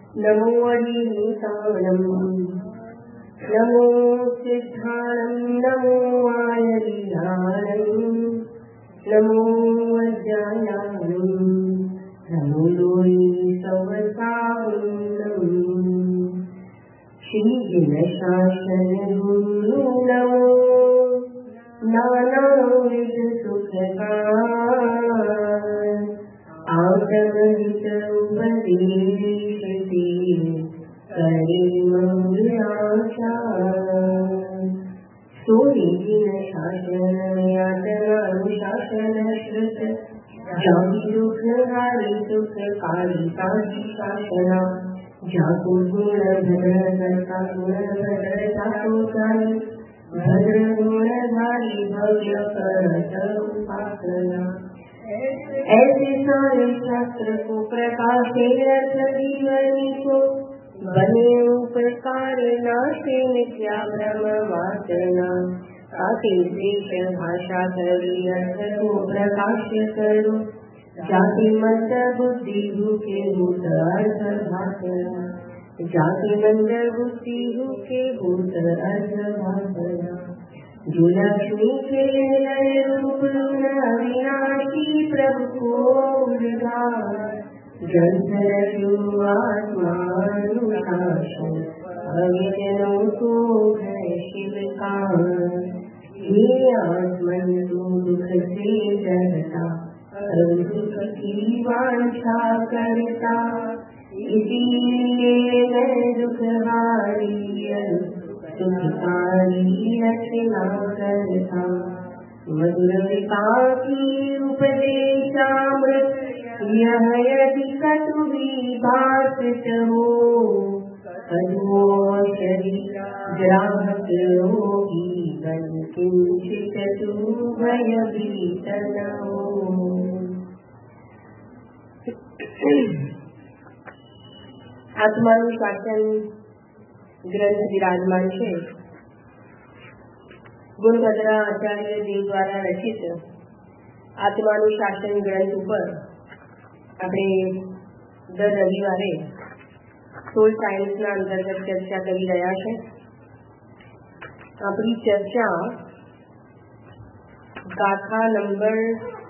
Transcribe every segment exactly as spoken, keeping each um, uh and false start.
नमो अरिहंताणं नमो सिद्धाणं नमो आयर्याणं नमो वज्रायाणं नमो लोहितवसावनं श्रीजिनशासन गुरु नमो नानाविध सुखकार आगमहित उपदेशति करे मंगलाचार सूर्यजिनशासन यातनानुशासन श्रुत जाति दुख हारी सुखकारी साधि शासना जातु गुण भद्रता गुण भद्रता सुखारी भद्र गुणधारी भव्य करत उपासना ऐसे सारे शास्त्र को प्रकाशे अर्थ जीवनी को बने उपकार नाशे मिथ्या भ्रम वासना ताकि देश भाषा करी अर्थ को प्रकाश करो जाति मंद बुद्धि भूखे भूत अर्थ भाषना जाति मंद बुद्धि भूखे भूत अर्थ भाषना जो लक्ष्मी के निलय रूप अविनाशी प्रभु को ग्रंथ आत्मानुशासन अविजनों को है शिव का ये आत्मन तू दुख से डरता दुख की वांछा करता इसीलिए मैं दुख हारी सुखकारी रचना करता मधुरता की उपदेशामृत यह यदि कटु भी बात हो कटु शरीर ग्राहक रोगी बन किंचित तू भयभीत न हो। आत्मानुशासन ग्रंथ विराजमान है। गुणभद्रा आचार्य जी द्वारा रचित आत्मानुशासन ग्रंथ पर આપણે દર રવિવારે સોલ સાયન્સના અંતર્ગત ચર્ચા કરી રહ્યા છે। આપણી ચર્ચા ગાથા નંબર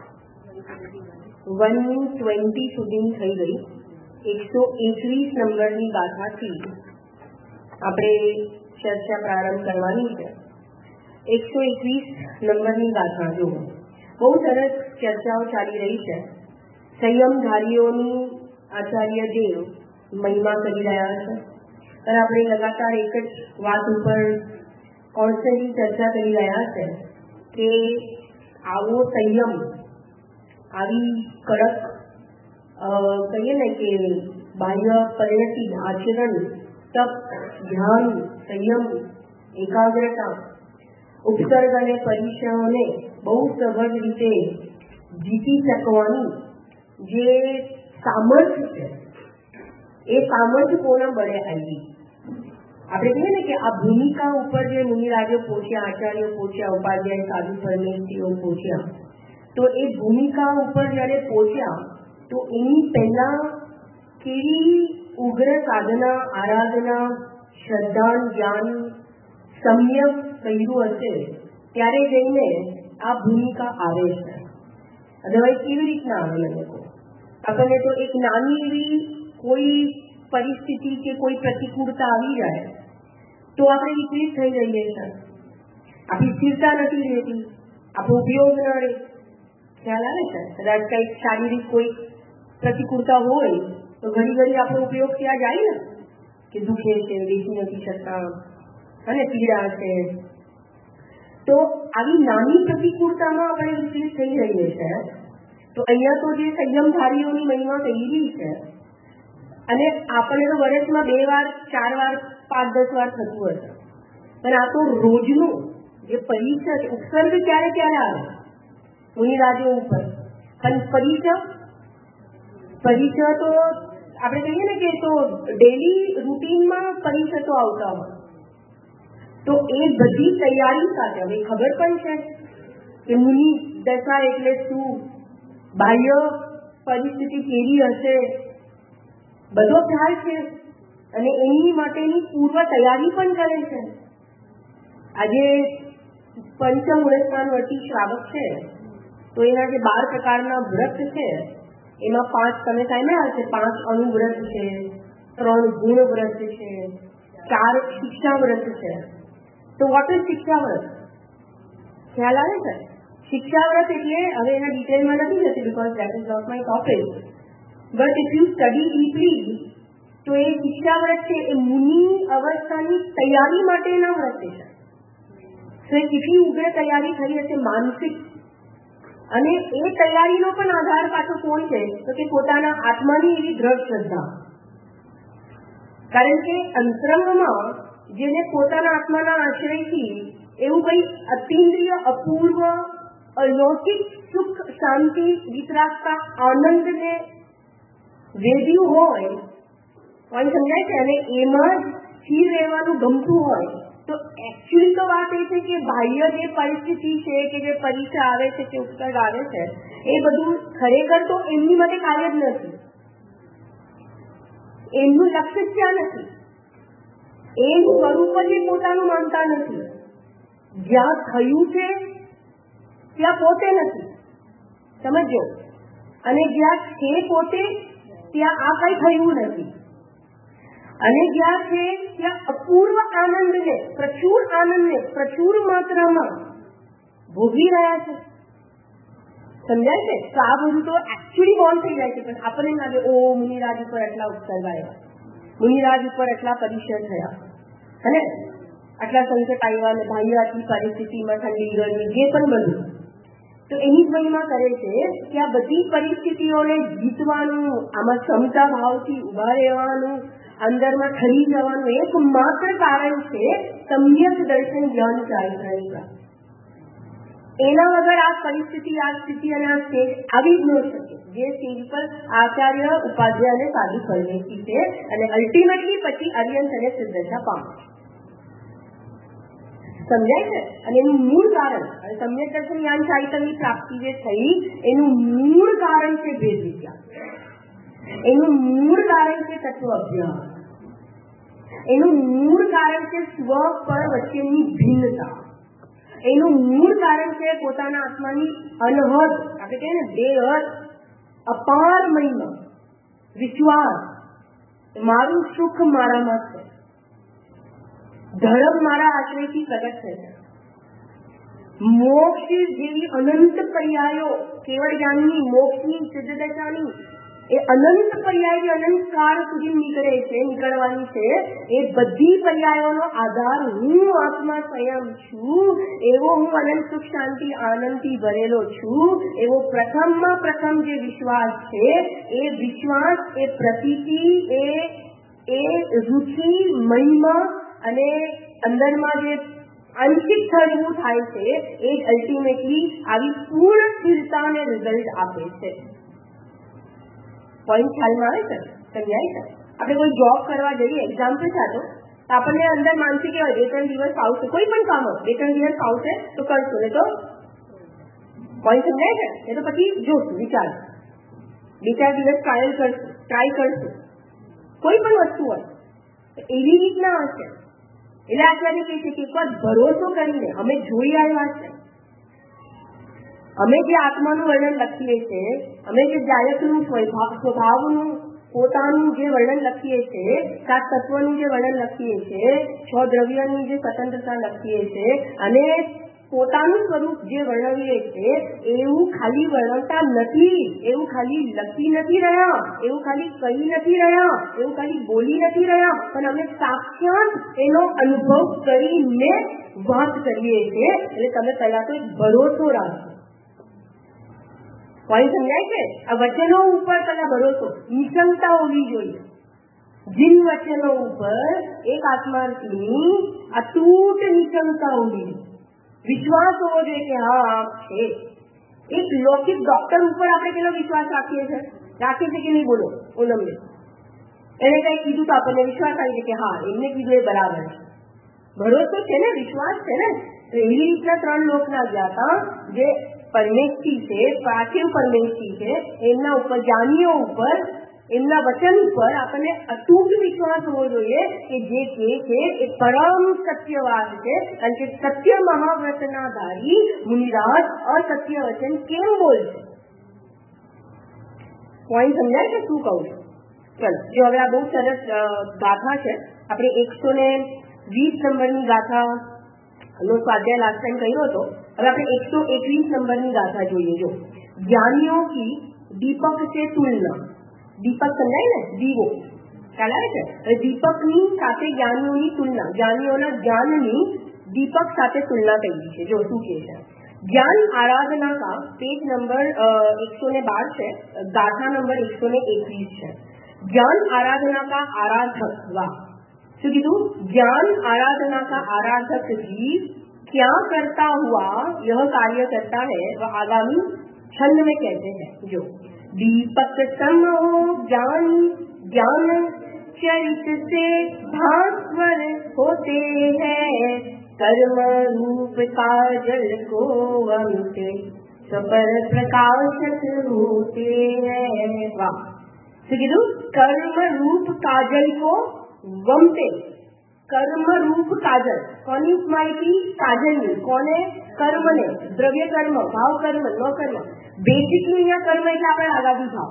वन ट्वेंटी સુધી થઈ ગઈ। એકસો એકવીસ નંબરની ગાથાથી આપણે ચર્ચા પ્રારંભ કરવાની છે। એકસો એકવીસ નંબરની ગાથા જો બહુ સરસ ચર્ચાઓ ચાલી રહી છે। સંયમધારીઓની આચાર્ય દેવ મહિમા કરી રહ્યા છે, પણ આપણે લગાતાર એક જ વાત ઉપર કોન્સ્ટન્ટલી ચર્ચા કરી રહ્યા છે કે આવો સંયમ, આવી કડક કહીએ ને કે બાહ્ય પરિણતિ, આચરણ, તપ, ધ્યાન, સંયમ, એકાગ્રતા, ઉપસર્ગ અને પરિચયોને બહુ સહજ રીતે જીતી શકવાની જે સામર્થ્ય છે એ સામર્થ્ય કોના બળે આવી। આપણે કહીએ ને કે આ ભૂમિકા ઉપર જે મુનિરાજો પહોંચ્યા, આચાર્યો પહોંચ્યા, ઉપાધ્યાય સાધુ પરમેશ્વરીઓ પહોંચ્યા, તો એ ભૂમિકા ઉપર જ્યારે પહોંચ્યા તો એની પહેલા કેવી ઉગ્ર સાધના, આરાધના, શ્રદ્ધા, જ્ઞાન, સમ્યક કર્યું હશે ત્યારે જઈને આ ભૂમિકા આવે છે। અદરવાઇઝ કેવી રીતના આવે? મને કહો, આપણને તો એક નાની એવી કોઈ પરિસ્થિતિ કે કોઈ પ્રતિકૂળતા આવી જાય તો આપણે વિચલિત થઈ જઈએ છીએ, આપણી સ્થિરતા નથી રહેતી, આપણો ઉપયોગ ન રહે। ખ્યાલ આવે છે? કદાચ કંઈક શારીરિક કોઈ પ્રતિકૂળતા હોય તો ઘણી ઘણી આપણો ઉપયોગ ત્યાં જાય ને કે દુખે છે, બેસી નથી શકતા અને પીડા છે। તો આવી નાની પ્રતિકૂળતામાં આપણે વિચલિત થઈ રહીએ છીએ। તો અહીંયા તો જે સંયમધારીઓની મહિમા કહેલી છે અને આપણે તો વર્ષમાં બે વાર, ચાર વાર, પાંચ દસ વાર થતું હશે, પણ આ તો રોજનું જે પરિચય, ઉપસર્ગ ક્યારે ક્યારે આવે મુનિરાજો ઉપર, પણ પરિચય પરિચય તો આપણે કહીએ ને કે તો ડેલી રૂટીનમાં પરિચય તો આવતા હોય। તો એ બધી તૈયારી સાથે હવે ખબર પણ છે કે મુનિ દશા એટલે શું, બાહ્ય પરિસ્થિતિ કેવી હશે, બધો ખ્યાલ છે। અને એની માટેની પૂર્વ તૈયારી પણ કરે છે. આજે પંચમુળસ્નાનવર્તી શ્રાવક છે તો એના જે બાર પ્રકારના વ્રત છે એમાં પાંચ તમે સાંભળ્યા હશે, પાંચ અણુવ્રત છે, ત્રણ ગુણ વ્રત છે, ચાર શિક્ષા વ્રત છે. તો વોટ ઇઝ શિક્ષા વ્રત? ખ્યાલ આવે છે? શિક્ષા વ્રત એટલે, હવે એના ડિટેલમાં નથી જતી because that is not my topic, but if you study deeply તો એ શિક્ષા વ્રત છે એ મુનિ અવસ્થાની તૈયારી માટેના વ્રત છે. તો એ કેટલી ઉગ્ર તૈયારી થઈ હશે માનસિક, અને એ તૈયારીનો પણ આધાર પાછો કોણ છે તો કે પોતાના આત્માની એવી દ્રઢ શ્રદ્ધા. કારણ કે અંતરંગમાં જેને પોતાના આત્માના આશ્રયથી એવું કઈ અતિન્દ્રિય અપૂર્વ અલૌકિક સુખ શાંતિ વિતરાગતા આનંદને વેદ્યું હોય, કોઈ સમજાય છે, અને એમાં જ સ્થિર રહેવાનું ગમતું હોય, તો એકચ્યુઅલી તો વાત એ છે કે બાહ્ય જે પરિસ્થિતિ છે કે જે પરીક્ષા આવે છે કે ઉપસર્ગ આવે છે એ બધું ખરેખર તો એમની માટે કાર્ય જ નથી. એમનું લક્ષ્ય ત્યાં નથી, એનું સ્વરૂપ જ એ પોતાનું માનતા નથી. જ્યાં થયું છે ત્યાં પોતે નથી, સમજો, અને જ્યાં છે પોતે ત્યાં આ કઈ થયું નથી, અને જ્યાં છે ત્યાં અપૂર્વ આનંદને, પ્રચુર આનંદને પ્રચુર માત્રામાં ભોગવી રહ્યા છે. સમજાય છે? તો આ બધું તો એકચ્યુઅલી બોન્ડ થઈ જાય છે. પણ આપણને લાગે ઓ મુનિરાજ ઉપર એટલા ઉપસર્ગ આવ્યા, મુનિરાજ ઉપર એટલા પરિચય થયા, અને આટલા સંકટ આવ્યા, અને બાહ્યાથી પરિસ્થિતિમાં ઠંડી ગરમી જે પણ બધું, તો એની જ મહિમા કરે છે કે આ બધી પરિસ્થિતિઓને જીતવાનું, આમાં ક્ષમતા ભાવથી ઉભા રહેવાનું, અંદરમાં ખરી જવાનું એકમાત્ર કારણ છે સમ્યક દર્શન જ્ઞાન ચારિત્ર્ય. એના વગર આ પરિસ્થિતિ, આ સ્થિતિ અને આ સ્ટેજ આવી જ ન શકે, જે સ્ટેજ પર આચાર્ય ઉપાધ્યાય અને સાધુ ફળવેથી છે, અને અલ્ટિમેટલી પછી અર્યંત અને સિદ્ધતા પામે. સમજાય છે? અને એનું મૂળ કારણ, અને સમ્યક દર્શન જ્ઞાન ચારિત્ર્યની પ્રાપ્તિ જે થઈ એનું મૂળ કારણ છે ભેદ વિદ્યા, એનું મૂળ કારણ છે તત્વ અભ્યાસ, એનું મૂળ કારણ છે સ્વ પર વચ્ચેની ભિન્નતા, એનું મૂળ કારણ છે પોતાના આત્માની અનહદ, આપણે કહીએ ને બેહદ અપાર મહિમા, વિશ્વાસ, મારું સુખ મારામાં છે, ધર્મ મારા આશ્રયથી પ્રગટ થશે. મોક્ષ જેવી અનંત પર્યાયો, કેવળ જ્ઞાનની, મોક્ષની, સિદ્ધ દશાની, એ અનંત પર્યાય અનંત કાળ સુધી નીકળે છે, નીકળવાની છે. એ બધી પર્યાયોનો આધાર હું આત્મા સ્વયં છું, એવો હું અનંત સુખ શાંતિ આનંદથી ભરેલો છું, એવો પ્રથમમાં પ્રથમ જે વિશ્વાસ છે, એ વિશ્વાસ, એ પ્રતીતિ, એ એ રુચિ, મહિમા, અને અંદરમાં જે આંશિક થવું થાય છે, એ જ અલ્ટિમેટલી આવી પૂર્ણ સ્થિરતાને રિઝલ્ટ આપે છે. પોઈન્ટ ખ્યાલમાં આવે છે? સમજાય છે? આપણે કોઈ જોબ કરવા જઈએ, એક્ઝામ્પલ ચાલો, તો આપણને અંદર માનસિક કહેવાય બે ત્રણ દિવસ આવશે, કોઈ પણ કામ હોય બે ત્રણ દિવસ આવશે તો કરશું, ને તો પોઈન્ટ સમજાય છે? એ તો પછી જોશું, વિચાર બે ચાર દિવસ ટ્રાયલ કરશું, ટ્રાય કરશું, કોઈ પણ વસ્તુ હોય એવી રીતના હશે. એટલે આચાર્ય કહે છે કે એક વાર ભરોસો કરીને, અમે જોઈ આવ્યા છે, અમે જે આત્માનું વર્ણન લખીએ છીએ, અમે જે જાયકનું સ્વભાવનું પોતાનું જે વર્ણન લખીએ છીએ, સાત તત્વનું જે વર્ણન લખીએ છીએ, છ દ્રવ્યની જે સ્વતંત્રતા લખીએ છીએ, અને પોતાનું સ્વરૂપ જે વર્ણવીએ છીએ, એવું ખાલી વર્ણવતા નથી, એવું ખાલી લખી નથી રહ્યા, એવું ખાલી કહી નથી રહ્યા, એવું ખાલી બોલી નથી રહ્યા, પણ અમે સાક્ષાત એનો અનુભવ કરીને વાત કરીએ છીએ. એટલે તમે પહેલા તો એક ભરોસો રાખો. પોઈન્ટ સમજાય છે? આ વચનો ઉપર પેલા ભરોસો, નિશંકતા હોવી જોઈએ. જીન વચનો ઉપર એક આત્માર્થીની અતૂટ નિશંકતા હોવી જોઈએ, વિશ્વાસ હોવો જોઈએ કે હા આમ છે. એક લૌકિક ડોક્ટર ઉપર આપણે કેટલો વિશ્વાસ રાખીએ છીએ? રાખીએ છીએ કે નહીં? બોલો ઓનમને. એને કઈ કીધું તો આપણને વિશ્વાસ આવી છે કે હા એમને કીધું એ બરાબર છે. ભરોસો છે ને, વિશ્વાસ છે ને. એવી રીતના ત્રણ લોકના ગયા હતા જે પરમેશથી છે, પાર્થિવ પરમેશથી છે, એમના ઉપર, જ્ઞાનીઓ ઉપર એમના વચન ઉપર આપણને અતૂટ વિશ્વાસ હોવો જોઈએ કે જે કે છે એ પરમ સત્યવાદ છે, અને કે સત્ય મહાવ્રતના ધારી મુનિરાજ અસત્ય વચન કેમ બોલશે? પોઈન્ટ સમજાય છે શું કહું છું? ચલો, જો હવે આ બહુ સરસ ગાથા છે. આપણે એકસો ને વીસ નંબરની ગાથા નો સ્વાધ્યાય લાસ્ટ ટાઈમ કર્યો હતો. હવે આપણે એકસો એકવીસ નંબરની ગાથા જોઈએ. જો જ્ઞાનીઓ કી દીપક से तुलना, દીપક સમજાય ને, દીવો ખ્યાલ આવે છે. હવે દીપકની સાથે જ્ઞાનીઓની તુલના, જ્ઞાનીઓના જ્ઞાનની દીપક સાથે તુલના કરી છે. જો શું કહે છે? ज्ञान आराधना का पेज नंबर एक सौ ने बार है, गाथा नंबर एक सौ ने एकवीस है. ज्ञान आराधना का आराधक, वाह શું કીધું? ज्ञान आराधना का आराधक भी क्या करता हुआ यह कार्य करता है वह आगामी छंद में कहते हैं. जो दीपक सम हो ज्ञान, ज्ञान चरित से भास्वर होते हैं, कर्म रूप काजल को वमते सपर प्रकाशक होते हैं. वाह શું કીધું? કર્મ રૂપ કાજલ કો વમતે. કર્મ રૂપ કાજલ કોની માહિતી? કાજલની. કોને? કર્મને. દ્રવ્ય કર્મ, ભાવ કર્મ, ન કર્મ. બેઝિકલી અહીંયા કર્મ એટલે આપણે આગામી ભાવ,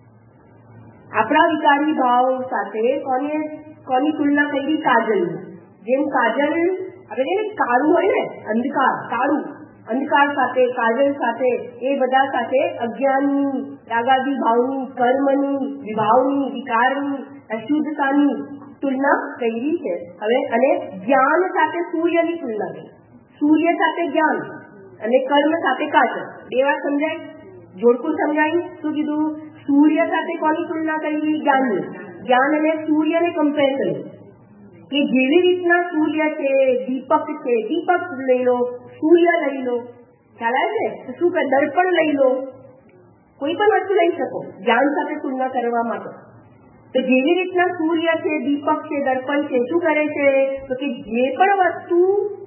આપણા વિકારી ભાવ સાથે કોને કોની તુલના કરી? કાજલની. જેમ કાજલ આપણે કાળું હોય ને, અંધકાર, કાળું અંધકાર સાથે, કાજલ સાથે, એ બધા સાથે અજ્ઞાનની, રાગાદી ભાવની, કર્મની, વિભાવની, વિકારની, અશુદ્ધતાની તુલના કરી છે. હવે અને જ્ઞાન સાથે સૂર્યની તુલના કરી. સૂર્ય સાથે જ્ઞાન અને કર્મ સાથે કાજલ. બે વાત સમજાય? જોડકું સમજાય? શું કીધું? સૂર્ય સાથે કોની તુલના કરી? જ્ઞાનની. જ્ઞાન અને સૂર્યને કમ્પેર કર્યું કે જેવી રીતના સૂર્ય છે, દીપક છે, દીપક લઈ લો, સૂર્ય લઈ લો, ખ્યાલ આવે છે? શું કે દર્પણ લઈ લો, કોઈ પણ વસ્તુ લઈ શકો જ્ઞાન સાથે તુલના કરવા માટે. તો જેવી રીતના સૂર્ય છે, દીપક છે, દર્પણ છે, શું કરે છે? તો કે જે પણ વસ્તુ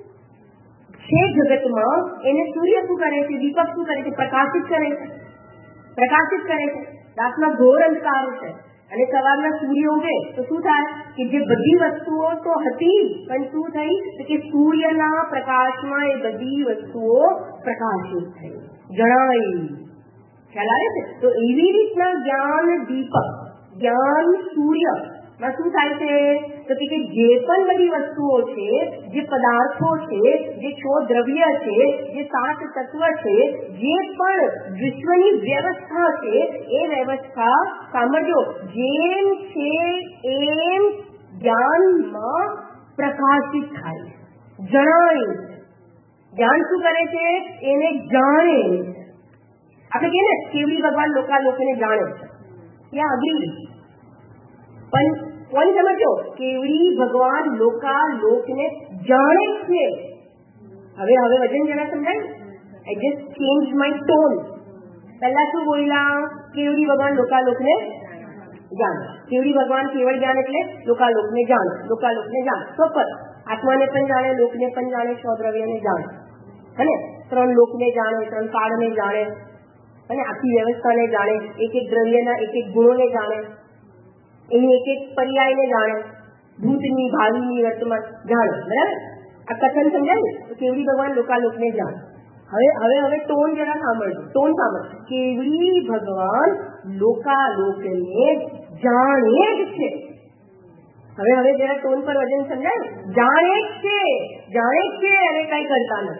છે જગતમાં એને સૂર્ય શું કરે છે? દીપક શું કરે છે? પ્રકાશિત કરે છે. પ્રકાશિત કરે છે. રાતના ઘોર અંધકાર છે અને સવારના સૂર્ય ઉગે તો શું થાય? કે જે બધી વસ્તુઓ તો હતી પણ શું થઈ? તો કે સૂર્યના પ્રકાશમાં એ બધી વસ્તુઓ પ્રકાશિત થઈ, જણાઈ. ખ્યાલ આવે છે? તો એવી રીતના જ્ઞાન દીપક, જ્ઞાન સૂર્ય માં શું થાય છે? તો કે જે પણ બધી વસ્તુઓ છે, જે પદાર્થો છે, જે છ દ્રવ્ય છે, જે સાત તત્વ છે, જે પણ વિશ્વની વ્યવસ્થા છે, એ વ્યવસ્થા સાંભળજો જેમ છે એમ જ્ઞાનમાં પ્રકાશિત થાય, જણાય. જ્ઞાન શું કરે છે? એને જાણે. આપણે કહીએ ને કેવડી ભગવાન લોકાલોકને જાણે છે, ત્યાં અગ્રી. પણ કોણ સમજો? કેવડી ભગવાન લોકાલોકને જાણે છે. હવે હવે વજન જરા સમજાય? I just change my tone. પહેલા શું બોલ્યા? કેવડી ભગવાન લોકાલોકને જાણે. કેવડી ભગવાન કેવળ જ્ઞાન એટલે લોકાલોકને જાણે, લોકાલોકને જાણે. પ્રોપર આત્માને પણ જાણે, લોકને પણ જાણે, સ્વદ્રવ્યને જાણે, હે ને? ત્રણ લોકને જાણે, ત્રણ કાળને જાણે, અને આખી વ્યવસ્થાને જાણે, એક એક દ્રવ્યના એક એક ગુણોને જાણે, એની એક એક પર્યાયને જાણે, ભૂતની, ભાવિની, વર્તમાન જાણે. બરાબર? આ કથન સમજાય? તો કેવડી ભગવાન લોકાલોકને જાણે. હવે હવે હવે ટોન જરા સાંભળજો, ટોન સાંભળ. કેવડી ભગવાન લોકાલોકને જાણે જ છે. હવે હવે જરા ટોન પર વજન સમજાય? જાણે જ છે, જાણે જ છે અને કઈ કરતા નથી.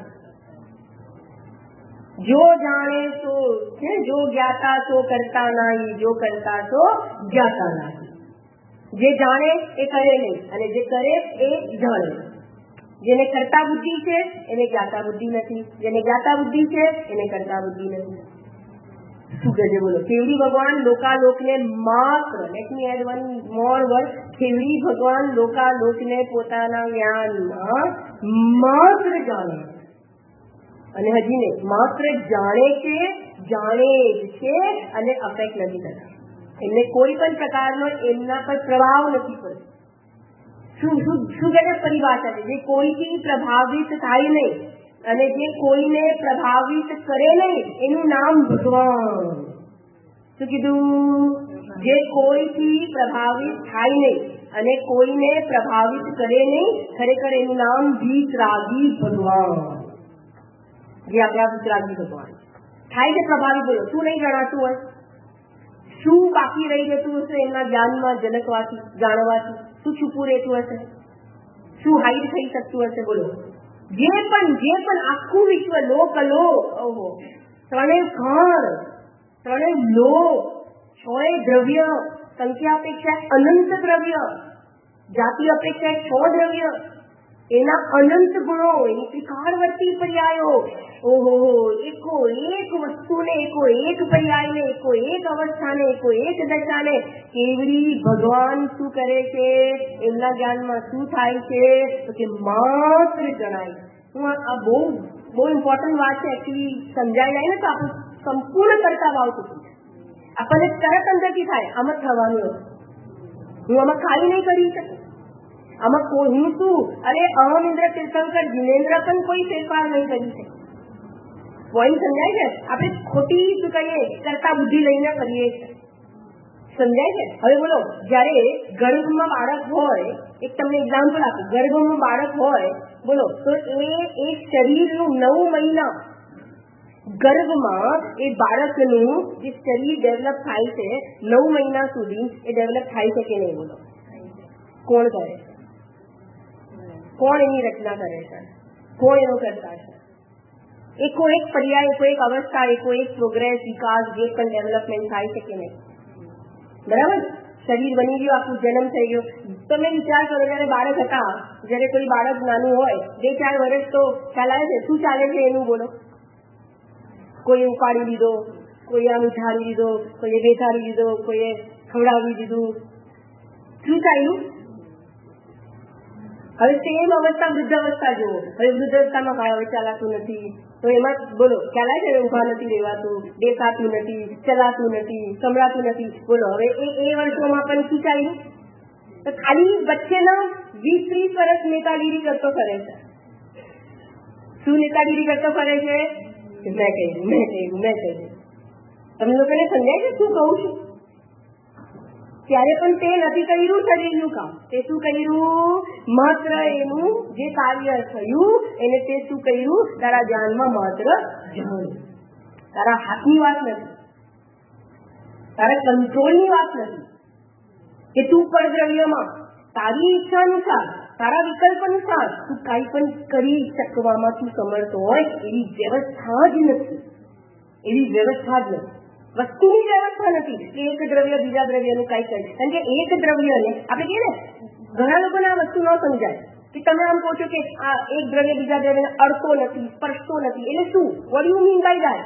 જો જાણે તો છે, જો જ્ઞાતા તો કરતા નહીં, જો કરતા તો જ્ઞાતા નહીં. જે જાણે એ કરે નહીં, અને જે કરે એ જાણે. જેને કરતા બુદ્ધિ છે એને જ્ઞાતા બુદ્ધિ નથી, જેને જ્ઞાતા બુદ્ધિ છે એને કરતા બુદ્ધિ નથી. શું કહે બોલો? કેવડી ભગવાન લોકાલોકને માત્ર, let me add one more word, કેવડી ભગવાન લોકાલોકને પોતાના જ્ઞાનમાં માત્ર જાણે, અને હજી ને માત્ર જાણે છે, જાણે જ છે, અને અફેક્ટ નથી કરતા. એમને કોઈ પણ પ્રકારનો એમના પર પ્રભાવ નથી પડતો. શું શું શું કે પરિભાષા છે? જે કોઈથી પ્રભાવિત થાય નહીં અને જે કોઈને પ્રભાવિત કરે નહીં એનું નામ ભગવાન. શું કીધું? જે કોઈથી પ્રભાવિત થાય નહીં અને કોઈને પ્રભાવિત કરે નહીં, ખરેખર એનું નામ વિતરાગી ભગવાન. જે આપણા વિતરાગી ભગવાન થાય છે પ્રભાવિત. બોલો શું નહીં જણાતું હોય? શું બાકી રહી જતું હશે એમના જ્ઞાનમાં જનકવાથી જાણવાથી? શું છુપું રહેતું હશે? શું હાઈડ થઈ શકતું હશે? બોલો. જે પણ જે પણ આખું વિશ્વ લોકલો, ઓહો, ત્રણેય ખંડ, ત્રણેય લોક, છ દ્રવ્ય, સંખ્યા અપેક્ષા અનંત દ્રવ્ય, જાતિ અપેક્ષા છ દ્રવ્ય, એના અનંત ગુણો, એની ત્રિકાળવર્તી પર્યાયો, ઓહો, એકો એક વસ્તુને, એકો એક પર્યાયને, એકો એક અવસ્થાને, એકો એક દશાને કેવડી ભગવાન શું કરે છે, એમના જ્ઞાનમાં શું થાય છે તો કે માત્ર જણાય. હું આ બહુ બહુ ઇમ્પોર્ટન્ટ વાત છે. એકચ્યુઅલી સમજાઈ જાય ને તો આપણું સંપૂર્ણ કરતા ભાવ થતું આપણને તરત અંદરથી થાય આમાં થવાનું હતું. હું આમાં ખાલી નહીં કરી શકું. આમાં હું શું, અરે અહમ ઇન્દ્ર તીર્થંકર જીનેન્દ્ર પણ કોઈ ફેરફાર નહીં કરી શકે. પોઈન્ટ સમજાય છે? આપણે ખોટી શું કહીએ કરતા બુદ્ધિ લઈને કરીએ છીએ. સમજાય છે? હવે બોલો, જયારે ગર્ભમાં બાળક હોય, એક તમને એક્ઝામ્પલ આપું, ગર્ભમાં બાળક હોય, બોલો, તો એ એક શરીરનું નવ મહિના ગર્ભમાં એ બાળકનું જે શરીર ડેવલપ થાય છે નવ મહિના સુધી એ ડેવલપ થાય છે કે નહીં? બોલો, કોણ કરે છે? કોણ એની રચના કરે છે? કોણ એનો કરતા છે? એકો એક પર્યાય, એકો એક અવસ્થા, એકો એક પ્રોગ્રેસ, વિકાસ, જે પણ ડેવલપમેન્ટ થાય છે કે નહીં? બરાબર. શરીર બની ગયું, આખું જન્મ થઈ ગયો. તમે વિચાર કરો, જયારે બાળક હતા, જયારે કોઈ બાળક નાનું હોય, બે ચાર વર્ષ તો ખ્યાલ આવે છે શું ચાલે છે એનું? બોલો. કોઈએ ઉપાડી લીધો, કોઈએ આમ ઉઠાડી લીધો, કોઈએ બેસાડી લીધો, કોઈએ ખવડાવી દીધું. શું ચાલ્યું? હવે સેમ અવસ્થા વૃદ્ધ અવસ્થા જુઓ. હવે વૃદ્ધ અવસ્થામાં ભાઈ હવે ચાલાતું નથી, તો એમાં બોલો ખ્યાલ આવે છે ઉભા નથી રહેવાતું, બેસાતું નથી, ચલાતું નથી, સંભળાતું નથી. બોલો હવે એ એ વર્ષોમાં પણ શું ચાલ્યું? તો ખાલી વચ્ચેના વીસ ત્રીસ વર્ષ નેતાગીરી કરતો ફરે છે. શું નેતાગીરી કરતો ફરે છે? મેં કહ્યું, મેં કહ્યું, મેં કહ્યું. તમને લોકોને સમજાય છે શું કહું છું? ત્યારે પણ તે નથી કર્યું શરીરનું કામ. તે શું કર્યું? માત્ર એનું જે કાર્ય થયું એને તે શું કર્યું? તારા ધ્યાનમાં માત્ર જાણ્યું. તારા હાથની વાત નથી, તારા કંટ્રોલની વાત નથી કે તું પરદ્રવ્યમાં તારી ઈચ્છા અનુસાર, તારા વિકલ્પ અનુસાર તું કઈ પણ કરી શકવામાં તું સમર્થ હોય એવી વ્યવસ્થા જ નથી. એવી વ્યવસ્થા જ નથી. વસ્તુની વ્યવસ્થા નથી કે એક દ્રવ્ય બીજા દ્રવ્યનું કઈ કરે. કારણ કે એક દ્રવ્યને આપણે કહીએ ને, ઘણા લોકોને આ વસ્તુ ન સમજાય કે તમે આમ કહો છો કે આ એક દ્રવ્ય બીજા દ્રવ્યને અડતો નથી, સ્પર્શતો નથી. એટલે શું? What you mean by that?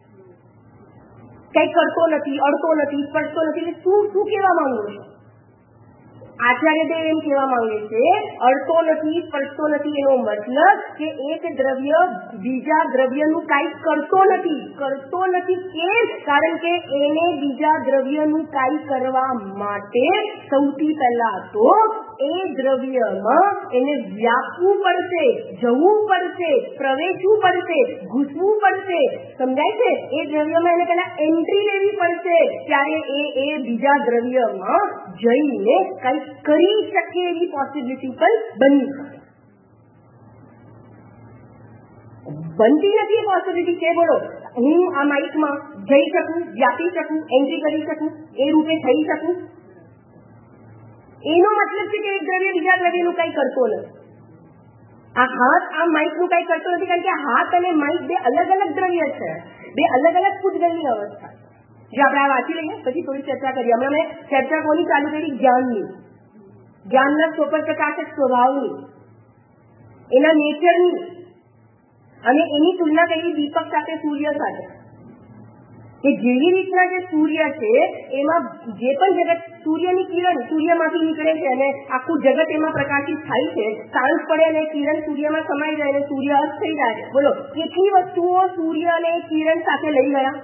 કઈ કરતો નથી, અડતો નથી, સ્પર્શતો નથી. એટલે શું શું કહેવા માંગો છો? આચાર્યદેવ એમ કહેવા માંગે છે, અડતો નથી, સ્પર્શતો નથી એનો મતલબ કે એક દ્રવ્ય બીજા દ્રવ્યનું કઈ કરતો નથી. કરતો નથી કેમ? કારણ કે એને બીજા દ્રવ્યનું કઈ કરવા માટે સૌથી પહેલા તો એ દ્રવ્યમાં એને વ્યાપવું પડશે, જવું પડશે, પ્રવેશવું પડશે, ઘૂસવું પડશે. સમજાય છે? એ દ્રવ્યમાં એને પહેલા એન્ટ્રી લેવી પડશે, ત્યારે એ એ બીજા દ્રવ્યમાં જઈને કઈ કરી શકે એવી પોસિબિલિટી પણ બની શકે. બનતી નથી એ પોસિબિલિટી છે. બોલો, હું આ માઇકમાં જઈ શકું, વ્યાપી શકું, એન્ટ્રી કરી શકું, એ રૂપે થઈ શકું? એનો મતલબ છે કે એક દ્રવ્ય બીજા દ્રવ્યનું કઈ કરતો નથી. આ હાથ આ માઇકનું કઈ કરતો નથી, કારણ કે હાથ અને માઇક બે અલગ અલગ દ્રવ્ય છે, બે અલગ અલગ પૂતગલની અવસ્થા છે. જે આપણે આ વાંચી લઈએ પછી થોડી ચર્ચા કરીએ. હમણાં મેં ચર્ચા કોની ચાલુ કરી? જ્ઞાનની. જ્ઞાનના સ્વપર પ્રકાશક સ્વભાવની, એના નેચરની, અને એની તુલના કરી દીપક સાથે, સૂર્ય સાથે. કે જેવી રીતના જે સૂર્ય છે એમાં જે પણ જગત, સૂર્યની કિરણ સૂર્યમાંથી નીકળે છે અને આખું જગત એમાં પ્રકાશિત થાય છે. સાંજ પડે અને કિરણ સૂર્યમાં સમાઈ જાય અને સૂર્ય અસ્ત થઈ જાય. બોલો, કેટલી વસ્તુઓ સૂર્ય અને કિરણ સાથે લઈ ગયા?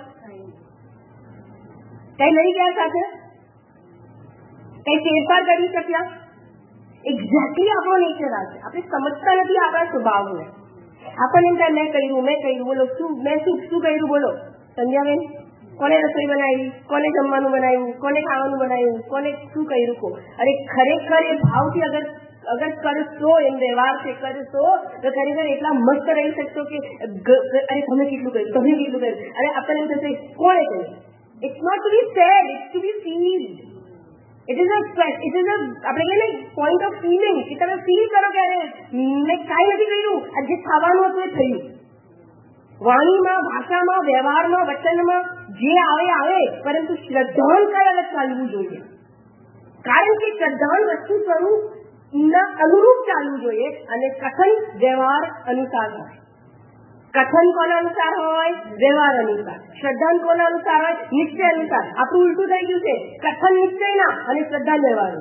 કઈ લઈ ગયા સાથે? કઈ ફેરફાર કરી શક્યા? એક્ઝેક્ટલી આપણો નેચર આ છે. આપણે સમજતા નથી આપણા સ્વભાવને. આપણને એમ થાય મેં કર્યું, મેં કર્યું. બોલો, શું મેં શું શું કર્યું? બોલો સંધ્યાબેન, કોને રસોઈ બનાવી, કોને જમવાનું બનાવ્યું, કોને ખાવાનું બનાવ્યું, કોને શું કર્યું કો. અરે ખરેખર એ ભાવથી અગર અગર કરશો, એમ વ્યવહાર છે કરશો તો ખરેખર એટલા મસ્ત રહી શકશો કે અરે તમે કેટલું કર્યું, તમે કેટલું કર્યું. અરે આપણને એમ થશે કોણે કર્યું. It's not to be said, it's to be feeled. It is a it is a આપણે કહીએ ને પોઈન્ટ ઓફ ફીલિંગ, કે તમે ફીલ કરો કે અરે મેં કાંઈ નથી કર્યું, આ જે થવાનું હતું એ થયું. વાણીમાં, ભાષામાં, વ્યવહારમાં, વચનમાં જે આવે આવે, પરંતુ શ્રદ્ધાંતર અલગ ચાલવું જોઈએ. કારણ કે શ્રદ્ધાન વસ્તુ સ્વરૂપના અનુરૂપ ચાલવું જોઈએ અને કથન વ્યવહાર અનુસાર હોય. કથન કોના અનુસાર હોય? વ્યવહાર અનુસાર. શ્રદ્ધાન કોના અનુસાર હોય? નિશ્ચય અનુસાર. આપણું ઉલટું થઈ ગયું છે, કથન નિશ્ચયના અને શ્રદ્ધા વ્યવહાર.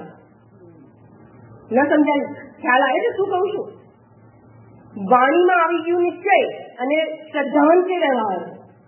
ન સમજાય? ખ્યાલ આવે છે શું કહું છું? વાણીમાં આવી ગયું નિશ્ચય અને શ્રદ્ધાન છે વ્યવહાર.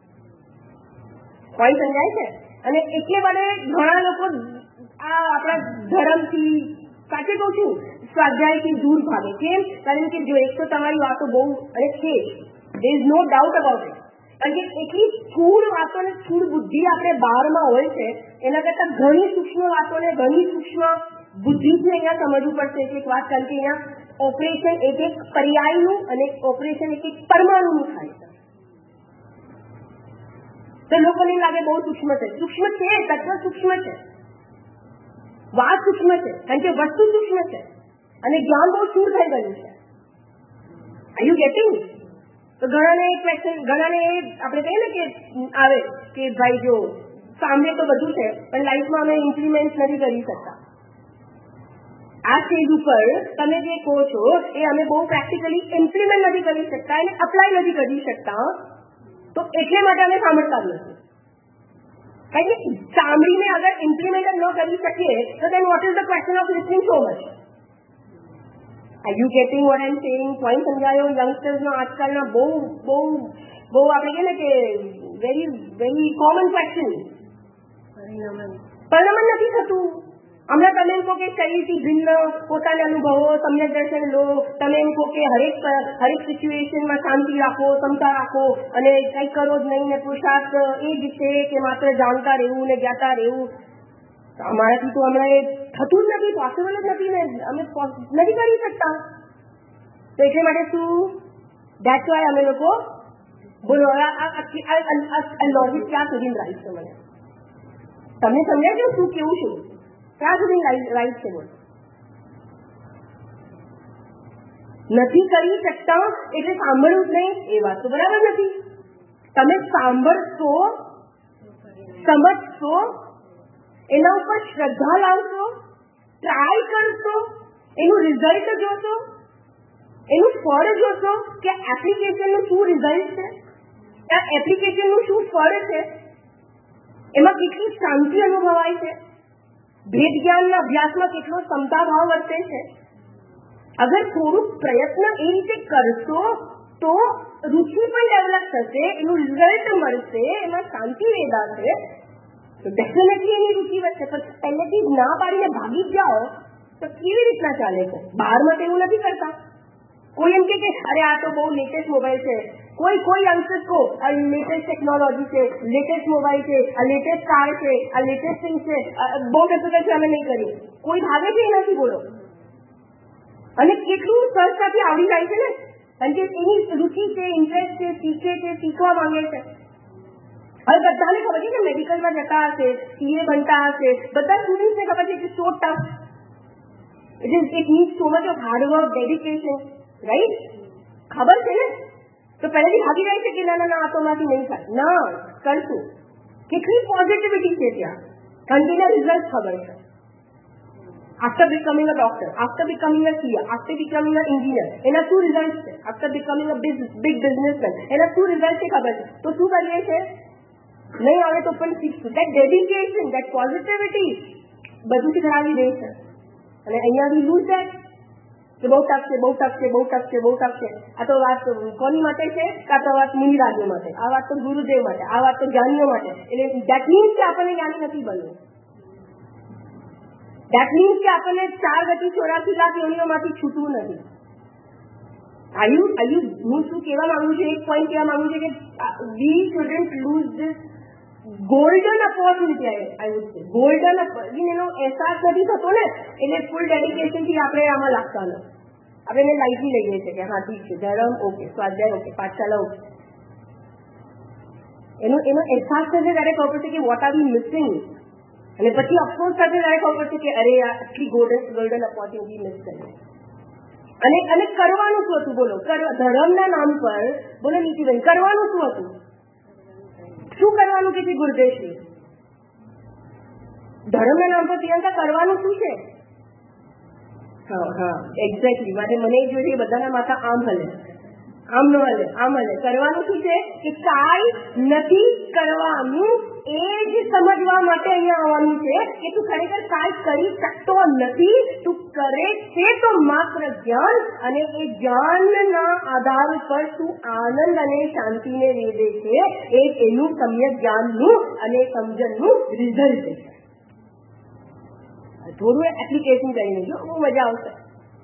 કોઈ સમજાય છે? અને એટલે વડે ઘણા લોકો આ આપણા ધર્મથી, સાચે કહું છું, સ્વાધ્યાયથી દૂર ભાગે. કેમ? કારણ કે જો એક તો તમારી વાતો બહુ અને છે, there is no doubt about it. કારણ કે એટલી સ્થૂળ વાતો અને સ્થૂળ બુદ્ધિ આપણે બહારમાં હોય છે, એના કરતાં ઘણી સૂક્ષ્મ વાતોને ઘણી સૂક્ષ્મ બુદ્ધિથી અહીંયા સમજવું પડશે એક વાત. કારણ કે અહીંયા ઓપરેશન એક એક પર્યાયનું અને ઓપરેશન એક એક પરમાણુનું થાય છે. તો લોકોને લાગે બહુ સૂક્ષ્મ છે. સૂક્ષ્મ છે, તત્વ સૂક્ષ્મ છે, વાત સૂક્ષ્મ છે, કારણ કે વસ્તુ સૂક્ષ્મ છે અને જ્ઞાન બહુ સ્થૂળ થઈ ગયું છે. Are you getting? તો ઘણાને એક ક્વેશ્ચન, ઘણાને આપણે કહીએ ને કે આવે કે ભાઈ જો સામે તો બધું છે પણ લાઈફમાં અમે ઇમ્પ્લિમેન્ટ નથી કરી શકતા. આ સ્ટેજ ઉપર તમે જે કહો છો એ અમે બહુ પ્રેક્ટિકલી ઇમ્પ્લિમેન્ટ નથી કરી શકતા અને અપ્લાય નથી કરી શકતા, તો એટલે માટે અમે સાંભળતા નથી. કારણ કે સાંભળીને અગર ઇમ્પ્લિમેન્ટ ન કરી શકીએ તો then what is the question of listening so much? Are you getting what I'm saying? Point સમજાયો? યંગસ્ટર્સનો આજકાલના બહુ બહુ બહુ આપણે કહીએ ને કે વેરી વેરી કોમન ક્વેશ્ચન, પરિણામ નથી થતું. હમણાં તમે એમ કહો કે શરીરથી ભિન્ન પોતાના અનુભવો, સમ્યક દર્શન લો. તમે એમ કહો કે હરેક હરેક સિચ્યુએશનમાં શાંતિ રાખો, ક્ષમતા રાખો અને કંઈ કરો જ નહીં ને પુરુષાર્થ એ જ છે કે માત્ર જાણતા રહેવું ને જ્ઞાતા રહેવું. અમારાથી તો હમણાં એ થતું જ નથી, પોસિબલ જ નથી ને અમે નથી કરી શકતા. તો એટલે માટે શું, ધેટ્સ વાય અમે લોકો બોલો આ લોજિક ક્યાં સુધી રાઈટ છે? મને તમે સમજાય છો શું કેવું છું? ક્યાં સુધી રાઈટ છે? બોલો. નથી કરી શકતા એટલે સાંભળવું જ નહીં એ વાત તો બરાબર નથી. તમે સાંભળશો, સમજશો, એના ઉપર શ્રદ્ધા લાવશો, ટ્રાય કરશો, એનું રિઝલ્ટ જોશો, એનું ફળ જોશો કે એપ્લિકેશનનું શું રિઝલ્ટ છે, આ એપ્લિકેશનનું શું ફળ છે, એમાં કેટલી શાંતિ અનુભવાય છે, ભેદ જ્ઞાનના અભ્યાસમાં કેટલો ક્ષમતા ભાવ વર્તે છે. અગર થોડુંક પ્રયત્ન એ રીતે કરશો તો રુચિ પણ ડેવલપ થશે, એનું રિઝલ્ટ મળશે, એમાં શાંતિ વેદાશે, તો ડેફિનેટલી એની રુચિ વધશે. પણ પહેલેથી જ ના પાડીને ભાગી જ જાઓ તો કેવી રીતના ચાલે છે? બહારમાં તો એવું નથી કરતા. કોઈ એમ કે અરે આ તો બહુ લેટેસ્ટ મોબાઈલ છે, કોઈ કોઈ અંશ કહો આ લેટેસ્ટ ટેકનોલોજી છે, લેટેસ્ટ મોબાઈલ છે, આ લેટેસ્ટ કાર છે, આ લેટેસ્ટ થિંગ છે, બહુ ટેકનોલોજી અમે નહીં કરી. કોઈ ભાગે છે એનાથી બોલો. અને કેટલું સરળતાથી આવડી જાય છે ને, કારણ કે એની રુચિ છે, ઇન્ટરેસ્ટ છે, શીખે છે, શીખવા માંગે છે. હવે બધાને ખબર છે કે મેડિકલમાં જતા હશે, સીએ બનતા હશે, બધા સ્ટુડન્ટ્સને ખબર છે કે so tough, it is it need so much of hard work, dedication, right? ખબર છે ને, તો પહેલેથી ભાગી જાય છે કે ના ના ના આ તો માંથી નહીં થાય. ના, કરશું. કેટલી પોઝિટિવિટી છે ત્યાં, કારણ કે એના રિઝલ્ટ ખબર છે. After becoming a doctor, after becoming a CA, after becoming a engineer, એના શું રિઝલ્ટ છે? After becoming a big businessman, એના શું રિઝલ્ટ છે ખબર છે. તો શું કરીએ છીએ? નહીં આવે તો પણ શીખશું. દેટ ડેડિકેશન, દેટ પોઝિટિવિટી બધું શીખડાવી દે છે. અને અહીંયા વી લૂઝ દેટ કે બહુ ટફ છે, બહુ ટફ છે, બહુ ટફ છે, બહુ ટફ છે. આ તો વાત કોની માટે છે? આ તો વાત મુનિરાજો માટે, આ વાત તો ગુરુદેવ માટે, આ વાત તો જ્ઞાનીઓ માટે. એટલે દેટ મીન્સ કે આપણને જ્ઞાની નથી બનવું. દેટ મીન્સ કે આપણને ચાર ગતિ ચોરાસી લાખ યોનિઓમાંથી છૂટવું નથી. આયુ આયુ હું શું કહેવા માંગુ છું, એક પોઈન્ટ કહેવા માંગુ છું કે we shouldn't lose this golden opportunity I would say golden એનો અહેસાસ નથી થતો ને એટલે ફૂલ ડેડિકેશનથી આપણે આમાં લાગતા નથી. આપણે એને લાઈટલી લઈએ છીએ કે હા ઠીક છે ધર્મ ઓકે, સ્વાધ્યાય ઓકે, પાઠશાલા ઓકે. એનો એનો અહેસાસ થશે ત્યારે ખબર પડશે કે વોટ આર વી મિસિંગ, અને પછી અફસોસ થશે ત્યારે ખબર પડશે કે અરે આટલી ગોલ્ડન ગોલ્ડન ઓપોર્ચ્યુનિટી મિસ કરી. અને અને કરવાનું શું હતું બોલો, ધર્મના નામ પર બોલો નીતિબેન કરવાનું શું હતું, શું કરવાનું કે ગુરુદેવશ્રી ધર્મના નામ પર પ્રિયંકા કરવાનું શું છે? હા હા એક્ઝેક્ટલી મારે મને એ જોઈએ બધાના માથા આમ હલે આમ ન હલે આમ હલે. કરવાનું શું છે કે કાંઈ નથી કરવાનું, એ જ સમજવા માટે અહીંયા આવવાનું છે કે તું ખરેખર કાંઈ કરી શકતો નથી, તું કરે છે તો માત્ર જ્ઞાન, અને એ જ્ઞાનના આધાર પર તું આનંદ અને શાંતિને વેદે છે, એ એનું સમ્યક જ્ઞાનનું અને સમજણનું રિઝલ્ટ છે. થોડું એપ્લિકેશન કરીને જો બહુ મજા આવશે.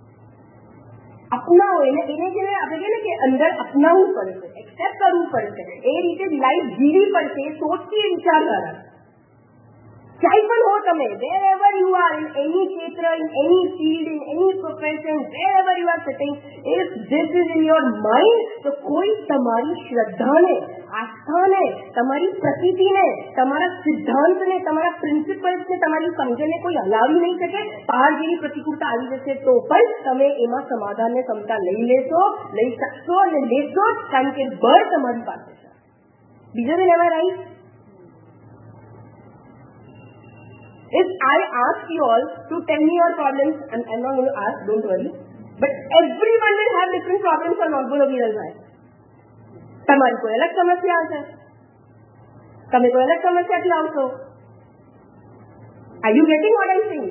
અપનાવો એને એને જે આપણે કહીએ ને કે અંદર અપનાવવું પડશે, એક્સેપ્ટ કરવું પડશે, એ રીતે લાઈફ જીવી પડશે, સોચથી વિચારધારા. ક્યાંય પણ હો તમે, wherever you are, in any ક્ષેત્ર, in any field, in any profession, wherever you are sitting, if this is in your mind, તો કોઈ તમારી શ્રદ્ધાને, આસ્થાને, તમારી પ્રતીતિને, તમારા સિદ્ધાંતને, તમારા પ્રિન્સિપલ્સને, તમારી સમજણને કોઈ હલાવી નહીં શકે. પહાડ જેવી પ્રતિકૂળતા આવી જશે તો પણ તમે એમાં સમાધાનને ક્ષમતા લઈ લેશો, લઈ શકશો અને લેશો, કારણ કે બળ તમારી પાસે છે. બીજો બી લેવા right. If I ask you all to tell me your problems, and I'm not going to ask, don't worry, but everyone will have different problems or not, બોલો વિરલભાઈ. તમારી કોઈ અલગ સમસ્યા હશે, તમે કોઈ અલગ સમસ્યાથી આવશો. Are you getting what I'm saying?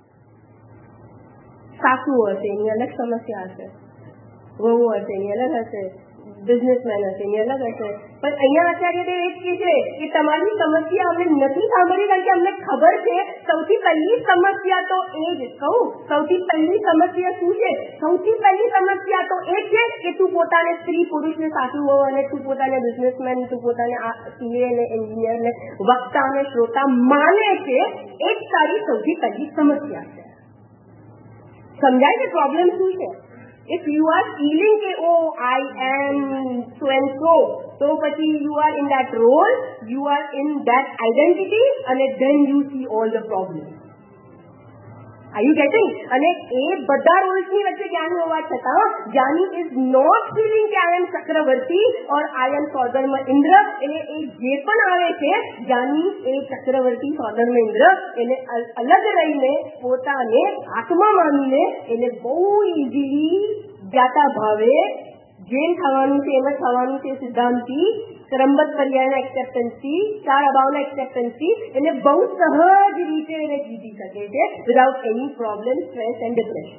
સાસુ હશે એની અલગ સમસ્યા હશે, વહુ હશે એની અલગ હશે, બિઝનેસમેન હશે એની અલગ હશે. પણ અહીંયા આચાર્ય દેવ એ જ કહે છે કે તમારી સમસ્યા અમને નથી સાંભળી, કારણ કે અમને ખબર છે સૌથી પહેલી સમસ્યા તો એ જ. કહું સૌથી પહેલી સમસ્યા શું છે? સૌથી પહેલી સમસ્યા તો એ છે કે તું પોતાને સ્ત્રી પુરુષને સાસુ હો, અને તું પોતાને બિઝનેસમેન, તું પોતાને સીએ ને એન્જિનિયર ને વક્તા અને શ્રોતા માને છે, એ જ તારી સૌથી પહેલી સમસ્યા છે. સમજાય છે પ્રોબ્લેમ શું છે? If you are feeling કે oh I am so and so, તો પછી you are in that role, you are in that identity, and then you see all the problems. Are you getting? અને એ બધા રોલ્સની વચ્ચે જ્ઞાની હોવા છતાં જ્ઞાની is not feeling કે I am Chakravarti or I am સૌધર્મ Indra. એટલે એ જે પણ આવે છે જ્ઞાની એ ચક્રવર્તી સૌધર્મ ઇન્દ્ર એને અલગ રહીને પોતાને આત્મા માનીને એને બહુ ઇઝીલી જ્ઞાતા ભાવે જેમ થવાનું છે એમ જ થવાનું છે સિદ્ધાંતથી, ક્રમબદ્ધ પર્યાયના એક્સેપ્ટન્સથી, ચાર અભાવના એક્સેપ્ટન્સથી એને બહુ સહજ રીતે એને જીતી શકે છે without any problem, stress and depression.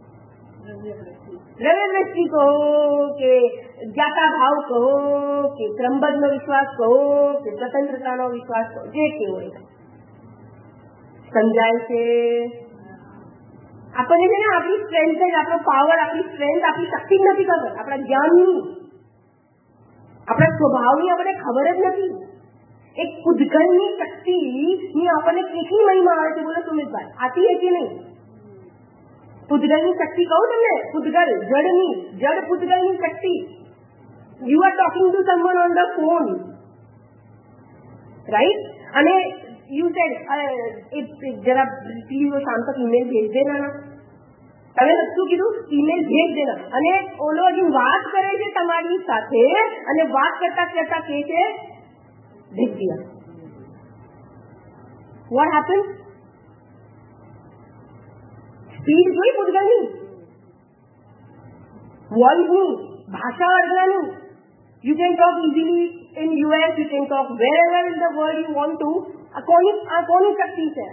દ્રવ્ય દ્રષ્ટિ કહો કે જ્ઞાતા ભાવ કહો કે ક્રમબદ્ધનો વિશ્વાસ કહો કે સ્વતંત્રતાનો વિશ્વાસ કહો, જે કેવો હોય સમજાય છે. આપણને છે ને આપણી સ્ટ્રેન્થ જ, આપણો પાવર, આપણી સ્ટ્રેન્થ, આપણી શક્તિ જ નથી ખબર, આપણા જ્ઞાનની, આપણા સ્વભાવની આપણને ખબર જ નથી. એક પૂતગલની શક્તિની આપણને કેટલી મહિમા આવે છે બોલો સુમિતભાઈ, આતી છે કે નહીં? પૂતગલની શક્તિ કહું તમને, પૂતગલ જડની, જડ પૂતગલની શક્તિ. You are talking to someone on the phone, right? અને यू सेड जरा प्लीज वो शाम तक ईमेल भेज देना ना, તમે શું કીધું? ઈમેલ ભેજ દેના. અને ઓલો હજી વાત કરે છે તમારી સાથે અને વાત કરતા કરતા કહે છે ભેજ દિયા. What happen? સ્પીડ જોઈ પૂતગલની, વોઇસની, ભાષા વર્ગલાની. You can talk easily in U S, you can talk wherever in the world you want to. આ કોની આ કોની શક્તિ છે?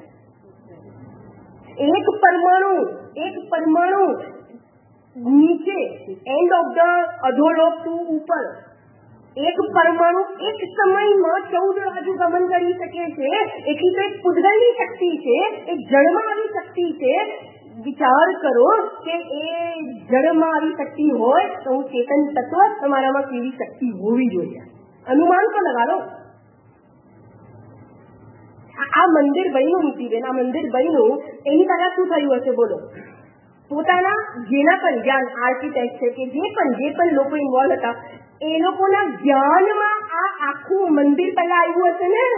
એક પરમાણુ, એક પરમાણુ નીચે એન્ડ ઓફ ધ અધોલોક ટુ ઉપર, એક પરમાણુ એક સમયમાં ચૌદ રાજુ ગમન કરી શકે છે. એટલી તો એક પૂતગલની શક્તિ છે, એક જળમાં આવી શક્તિ છે. વિચાર કરો કે એ જળમાં આવી શક્તિ હોય તો હું ચેતન તત્વ તમારામાં કેવી શક્તિ હોવી જોઈએ. અનુમાન તો લગાડો. આ મંદિર બન્યું નીતિબેન, આ મંદિર બન્યું એની પહેલા શું થયું હશે બોલો? પોતાના જેના પણ જ્ઞાન આર્કિટેક્ટ છે કે જે પણ જે પણ લોકો ઇન્વોલ્વ હતા એ લોકોના જ્ઞાનમાં આ આખું મંદિર પહેલા આવ્યું હશે ને,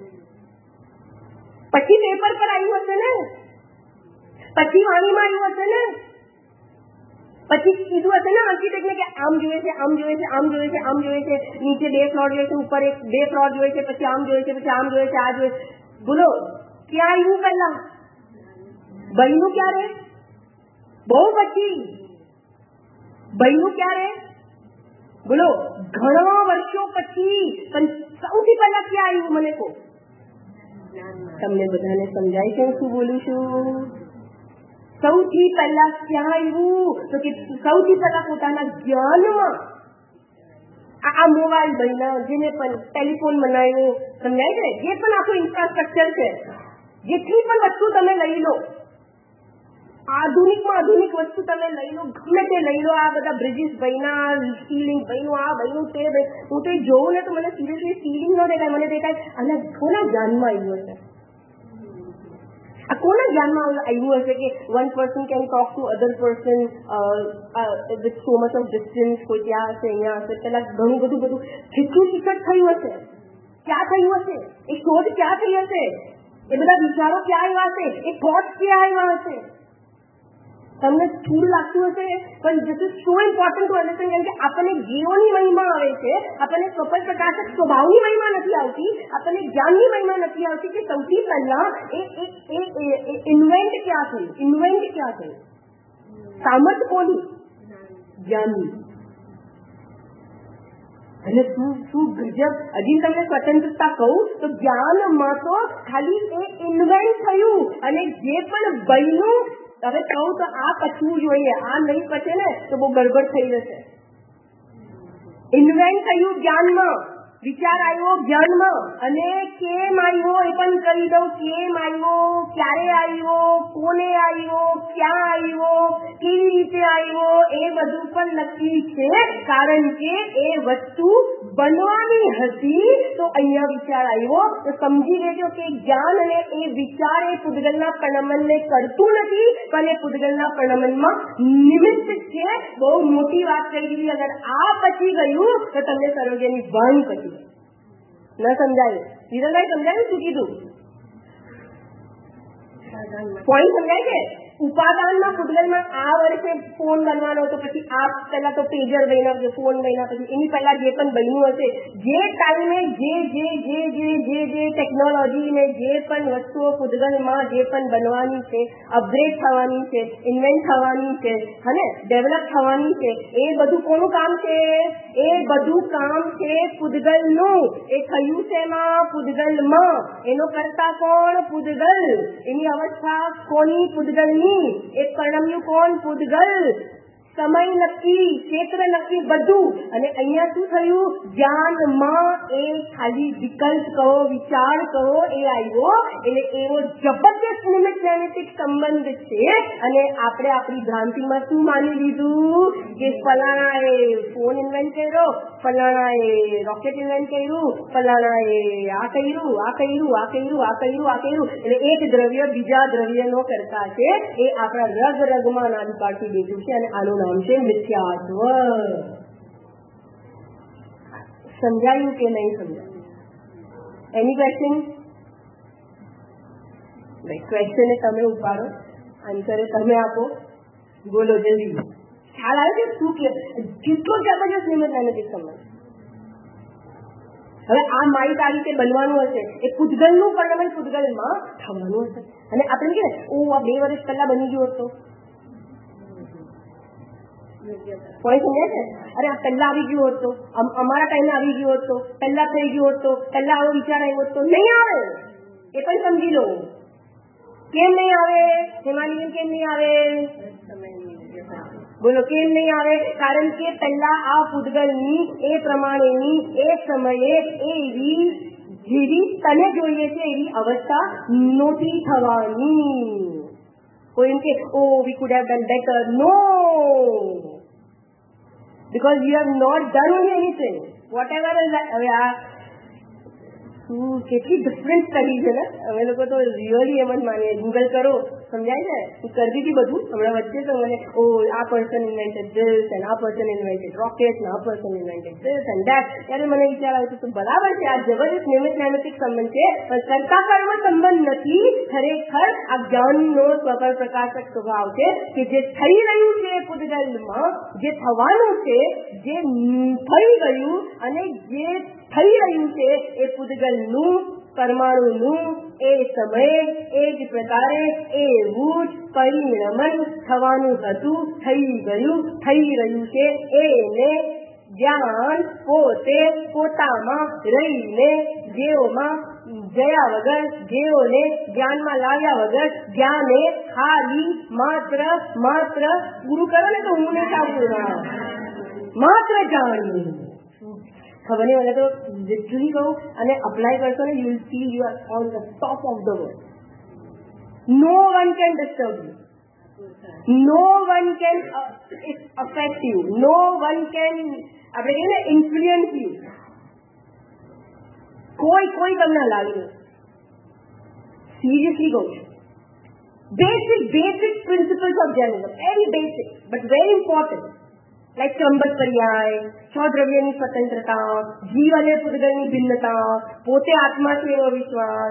પછી પેપર પર આવ્યું હશે ને, પછી વાણીમાં આવ્યું હશે ને, પછી કીધું હશે ને આર્કિટેક્ટને કે આમ જોઈએ છે, આમ જોઈએ છે, આમ જોઈએ છે, આમ જોઈએ છે, નીચે બે ફ્લોર જોઈએ છે, ઉપર એક બે ફ્લોર જોઈએ છે, પછી આમ જોઈએ છે, પછી આમ જોઈએ છે, આ જોઈએ. બોલો ક્યાં આવ્યું પહેલા? બન્યું ક્યારે? બહુ પછી. બન્યું ક્યારે? બોલો ઘણા વર્ષો પછી. પણ સૌથી પહેલા ક્યાં આવ્યું મને કહો? તમને બધાને સમજાય છે હું શું બોલું છું? સૌથી પહેલા ક્યાં આવ્યું? તો કે સૌથી પહેલા પોતાના જ્ઞાનમાં આ મોબાઈલ બન્યા, જેને પણ ટેલિફોન બનાવ્યો, સમજાય છે? જે પણ આખું ઇન્ફ્રાસ્ટ્રક્ચર છે, જેટલી પણ વસ્તુ તમે લઈ લો, આધુનિકમાં આધુનિક વસ્તુ તમે લઈ લો, ગમે તે લઈ લો, આ બધા બ્રિજીસ બન્યા, સીલિંગ બન્યું, આ બન્યું, તે હું તો જોઉં ને તો મને સિરિયસલી સીલિંગ ન દેખાય, મને દેખાય અને કોના જ્ઞાનમાં આવ્યું હશે? આ કોના જ્ઞાનમાં આવ્યું હશે કે one person can talk to other person with so much of distance? કોઈ ત્યાં હશે, અહીંયા હશે, પેલા ઘણું બધું બધું કેટલું રિસર્ચ થયું હશે? ક્યાં થયું હશે? એ શોધ ક્યાં થઈ હશે? એ બધા વિચારો ક્યાં આવ્યા હશે? એ થોટ ક્યાં આવ્યા હશે? તમને સ્થૂળ લાગતું હશે, પણ this is so important to understand. કારણ કે આપણને જીવોની મહિમા આવે છે, આપણને સ્વપ્ન પ્રકાશક સ્વભાવની મહિમા નથી આવતી, આપણને જ્ઞાનની મહિમા નથી આવતી કે સૌથી પહેલા એ ઇન્વેન્ટ ક્યાં થયું? ઇન્વેન્ટ ક્યાં થયું? સામર્થ્ય કોની? જ્ઞાનની. અને શું શું ગજબ! હજી તમને સ્વતંત્રતા કહું તો જ્ઞાનમાં તો ખાલી એ ઇન્વેન્ટ થયું, અને જે પણ બન્યું, હવે કહું તો આ પચવું જોઈએ, આ નહીં પચે ને તો બહુ ગડબડ થઈ જશે. ઇન્વેન્ટ થયું જ્ઞાનમાં, વિચાર આવ્યો જ્ઞાનમાં, અને કેમ આવ્યો એ પણ કહી દઉં. કેમ આવ્યો, ક્યારે આવ્યો, કોને આવ્યો, ક્યાં આવ્યો, કેવી રીતે આવ્યો, એ બધું પણ નક્કી છે. કારણ કે એ વસ્તુ બનવાની હતી તો અહીંયા વિચાર આવ્યો. તો સમજી લેજો કે જ્ઞાન અને એ વિચાર એ પૂતગલના પ્રણમનને કરતું નથી, પણ એ પૂતગલના પ્રણમનમાં નિમિત્ત છે. બહુ મોટી વાત કહી દીધી. અગર આ પછી ગયું તો તમને સરોજની ભાન પછી ન સમજાયું. વિરલભાઈ સમજાયું શું કીધું? પોઈન્ટ સમજાય છે? ઉપાદાનમાં પૂતગલમાં આ વર્ષે ફોન બનવાનો હતો, પછી આ પહેલા તો પેજર બન્યા, ફોન બન્યા, પછી એની પહેલા જે પણ બન્યું હશે, જે ટાઈમે જે જે જે જે જે જે ટેકનોલોજી ને જે પણ વસ્તુઓ પૂતગલમાં જે પણ બનવાની છે, અપગ્રેડ થવાની છે, ઇન્વેન્ટ થવાની છે, અને ડેવલપ થવાની છે, એ બધું કોનું કામ છે? એ બધું કામ છે પૂતગલનું. એ થયું છે એમાં પૂતગલમાં. એનો કરતા કોણ? પૂતગલ. એની અવસ્થા કોની? પૂતગલની. એ પરણમ્યું કોણ? પૂતગલ. સમય નક્કી, ક્ષેત્ર નક્કી, બધું. અને અહીંયા શું થયું? જ્ઞાનમાં એ ખાલી વિકલ્પ કહો, વિચાર કહો, એ આવ્યો. એટલે એવો જબરદસ્ત નિમિત્ત નૈમિત્તિક સંબંધ છે. અને આપણે આપણી ભ્રાંતિમાં શું માની લીધું કે ફલાણા એ ફોન ઇન્વેન્ટ કર્યો, ફલાણા એ રોકેટ ઇન્વેન્ટ કર્યું, ફલાણા એ આ કર્યું, આ કર્યું, આ કર્યું, આ કર્યું, આ કર્યું. એટલે એક દ્રવ્ય બીજા દ્રવ્યનો કરતા છે. એ આપણા રગ રગમાં નાની પાડતી બેઠું છે, અને આનું નામ છે મિથ્યાત્વ. સમજાયું કે નહીં સમજાયું? Any question? ક્વેશ્ચન એ તમે ઉપાડો, આન્સર એ તમે આપો. બોલો જલ્દી. ખ્યાલ આવે છે શું કે કેટલો જબરજસ્ત નિમિત્ત નૈમિત્તિક સંબંધ. હવે આ માઇક આ રીતે બનવાનું હશે, એ પૂતગલનું પરિણામ પૂતગલમાં થવાનું હશે. અને આપણે કે ઓ આ બે વર્ષ પહેલા બની ગયો હતો, કોઈ સમજે છે? અરે આ પહેલા આવી ગયો હતો, અમારા ટાઈમે આવી ગયો હતો, પહેલા થઈ ગયો હતો, પહેલા આવો વિચાર આવ્યો હતો. નહીં આવે, એ પણ સમજી લો. કેમ નહીં આવે? હેમાલી કેમ નહીં આવે? બોલો કેમ નહીં આવે? કારણ કે પહેલા આ પૂતગલની એ પ્રમાણેની એ સમયે એવી જેવી તને જોઈએ છે એવી અવસ્થા નહોતી થવાની. કોઈ એમ કે oh we could have done better. No, because you have not done anything. Whatever is that, હવે આ શું કેટલી ડિફરન્ટ સ્ટડી છે ને. અમે લોકો તો રિયલી એમ જ માનીએ. ગૂગલ કરો, સમજાય છે. હું કરતી હતી બધું હમણાં વચ્ચે, તો મને ઓ આ પર્સન ઇન્વેન્ટેડ ધીસ એન્ડ આ પર્સન ઇન્વેન્ટેડ રોકેટ ને આ person invented this and that. ત્યારે મને વિચાર આવ્યો તો બરાબર છે, આ જબરદસ્ત નિયમિત નૈમિતિક સંબંધ છે, પણ કર્તા-કર્મ સંબંધ નથી. ખરેખર આ જ્ઞાનનો સ્વભાવ પ્રકાશક સ્વભાવ છે કે જે થઈ રહ્યું છે પૂતગલમાં, જે થવાનું છે, જે થઈ ગયું અને જે થઈ રહ્યું છે એ પૂતગલનું પરમાણુનું એ સમયે એ જ પ્રકારે એવું જ પરિણમન થવાનું હતું, થઈ ગયું, થઈ રહ્યું છે. એને જ્ઞાન પોતે પોતામાં રહીને જેઓમાં જયા વગર, જેઓને જ્ઞાનમાં લાવ્યા વગર, જ્ઞાને ખાલી માત્ર માત્ર પૂરું કરો ને તો હું ને સાંભળું માત્ર જાણ્યું. ખબર નહીં, મને તો લિટરલી કહું અને અપ્લાય કરશો ને, you will feel you are on the top of the world. No one can disturb you, no one can affect you, no one can આપણે કહીએ ને ઇન્ફ્લુઅન્સ યુ. કોઈ કોઈ તમને લાવી સિરિયસલી કહું છું. Basic basic principles of Jainism, very basic but very important, like ચંબક પર્યાય, છ દ્રવ્યની સ્વતંત્રતા, જીવ અને પૂતગલની ભિન્નતા, પોતે આત્મા છે એવો વિશ્વાસ.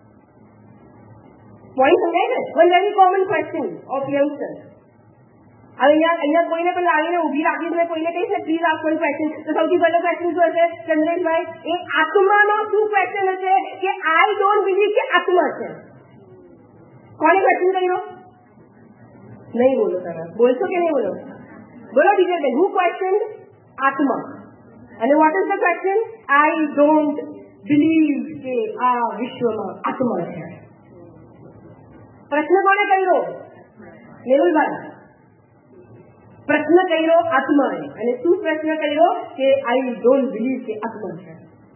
પોઈન્ટ સમજાય ને? One very common question of youngsters. અહીંયા અહીંયા કોઈને પણ લાવીને ઉભી રાખીને કોઈને કહીશ ને પ્લીઝ આસ્ક વન ક્વેશ્ચન, તો સૌથી પહેલો ક્વેશ્ચન શું હશે ચંદ્રેશભાઈ? એ આત્માનો શું ક્વેશ્ચન હશે કે આઈ ડોન્ટ બિલીવ કે આત્મા છે. કોને ક્વેશ્ચન કર્યો? નહીં બોલો તમે, બોલશો કે નહીં બોલો? બોલો ટીચર બેન, હુ ક્વેશ્ચન? આત્મા. અને what is the question? I don't believe કે આ વિશ્વમાં આત્મા છે. પ્રશ્ન કોને કર્યો? મેહુલભાઈ. પ્રશ્ન કર્યો આત્માએ. અને શું પ્રશ્ન કર્યો? કે આઈ ડોન્ટ બિલીવ કે આત્મા છે.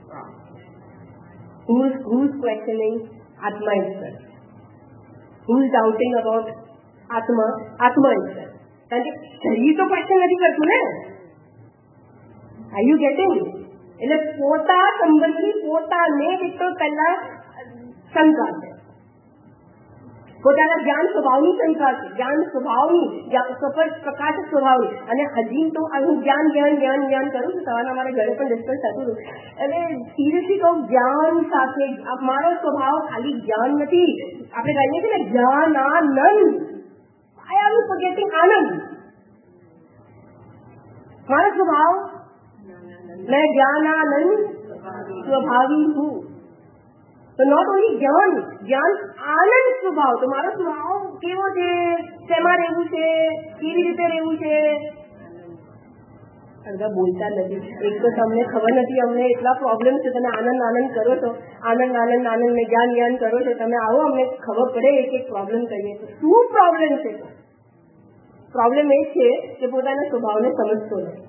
Who is who's questioning Atma itself? Who is doubting about Atma? Atma itself. કારણ કે શરીર તો ક્વેશ્ચન નથી કરતું ને. Are you getting? એટલે પોતા સંબંધી પોતાને એક તો પહેલા શંકા છે, પોતાના જ્ઞાન સ્વભાવની શંકા છે, જ્ઞાન સ્વભાવની, સફળ પ્રકાશક સ્વભાવની. અને હજી તો હું જ્ઞાન જ્ઞાન જ્ઞાન જ્ઞાન કરું છું. સવારના મારે ઘરે પણ ડિસ્કસ થતું હતું. એટલે સિરિયસલી કહું, જ્ઞાન સાથે મારો સ્વભાવ ખાલી જ્ઞાન નથી. આપણે કહીએ છીએ ને જ્ઞાનાનંદ. આઈ એમ ફોરગેટિંગ આનંદ. મારો સ્વભાવ मैं ज्ञानानंद स्वभावी हूँ. તો નોટ ઓનલી જ્ઞાન, જ્ઞાન આનંદ સ્વભાવ. તો મારો સ્વભાવ કેવો છે, શેમાં રહેવું છે, કેવી રીતે રહેવું છે? અડધા બોલતા નથી. એક તો તમને ખબર નથી, અમને એટલા પ્રોબ્લેમ છે, તમે આનંદ આનંદ કરો છો, આનંદ આનંદ આનંદ ને જ્ઞાન જ્ઞાન કરો છો. તમે આવો, અમને ખબર પડે એક એક પ્રોબ્લેમ કહીએ તો શું પ્રોબ્લેમ છે. પ્રોબ્લેમ એ છે કે પોતાના સ્વભાવને સમજતો નથી.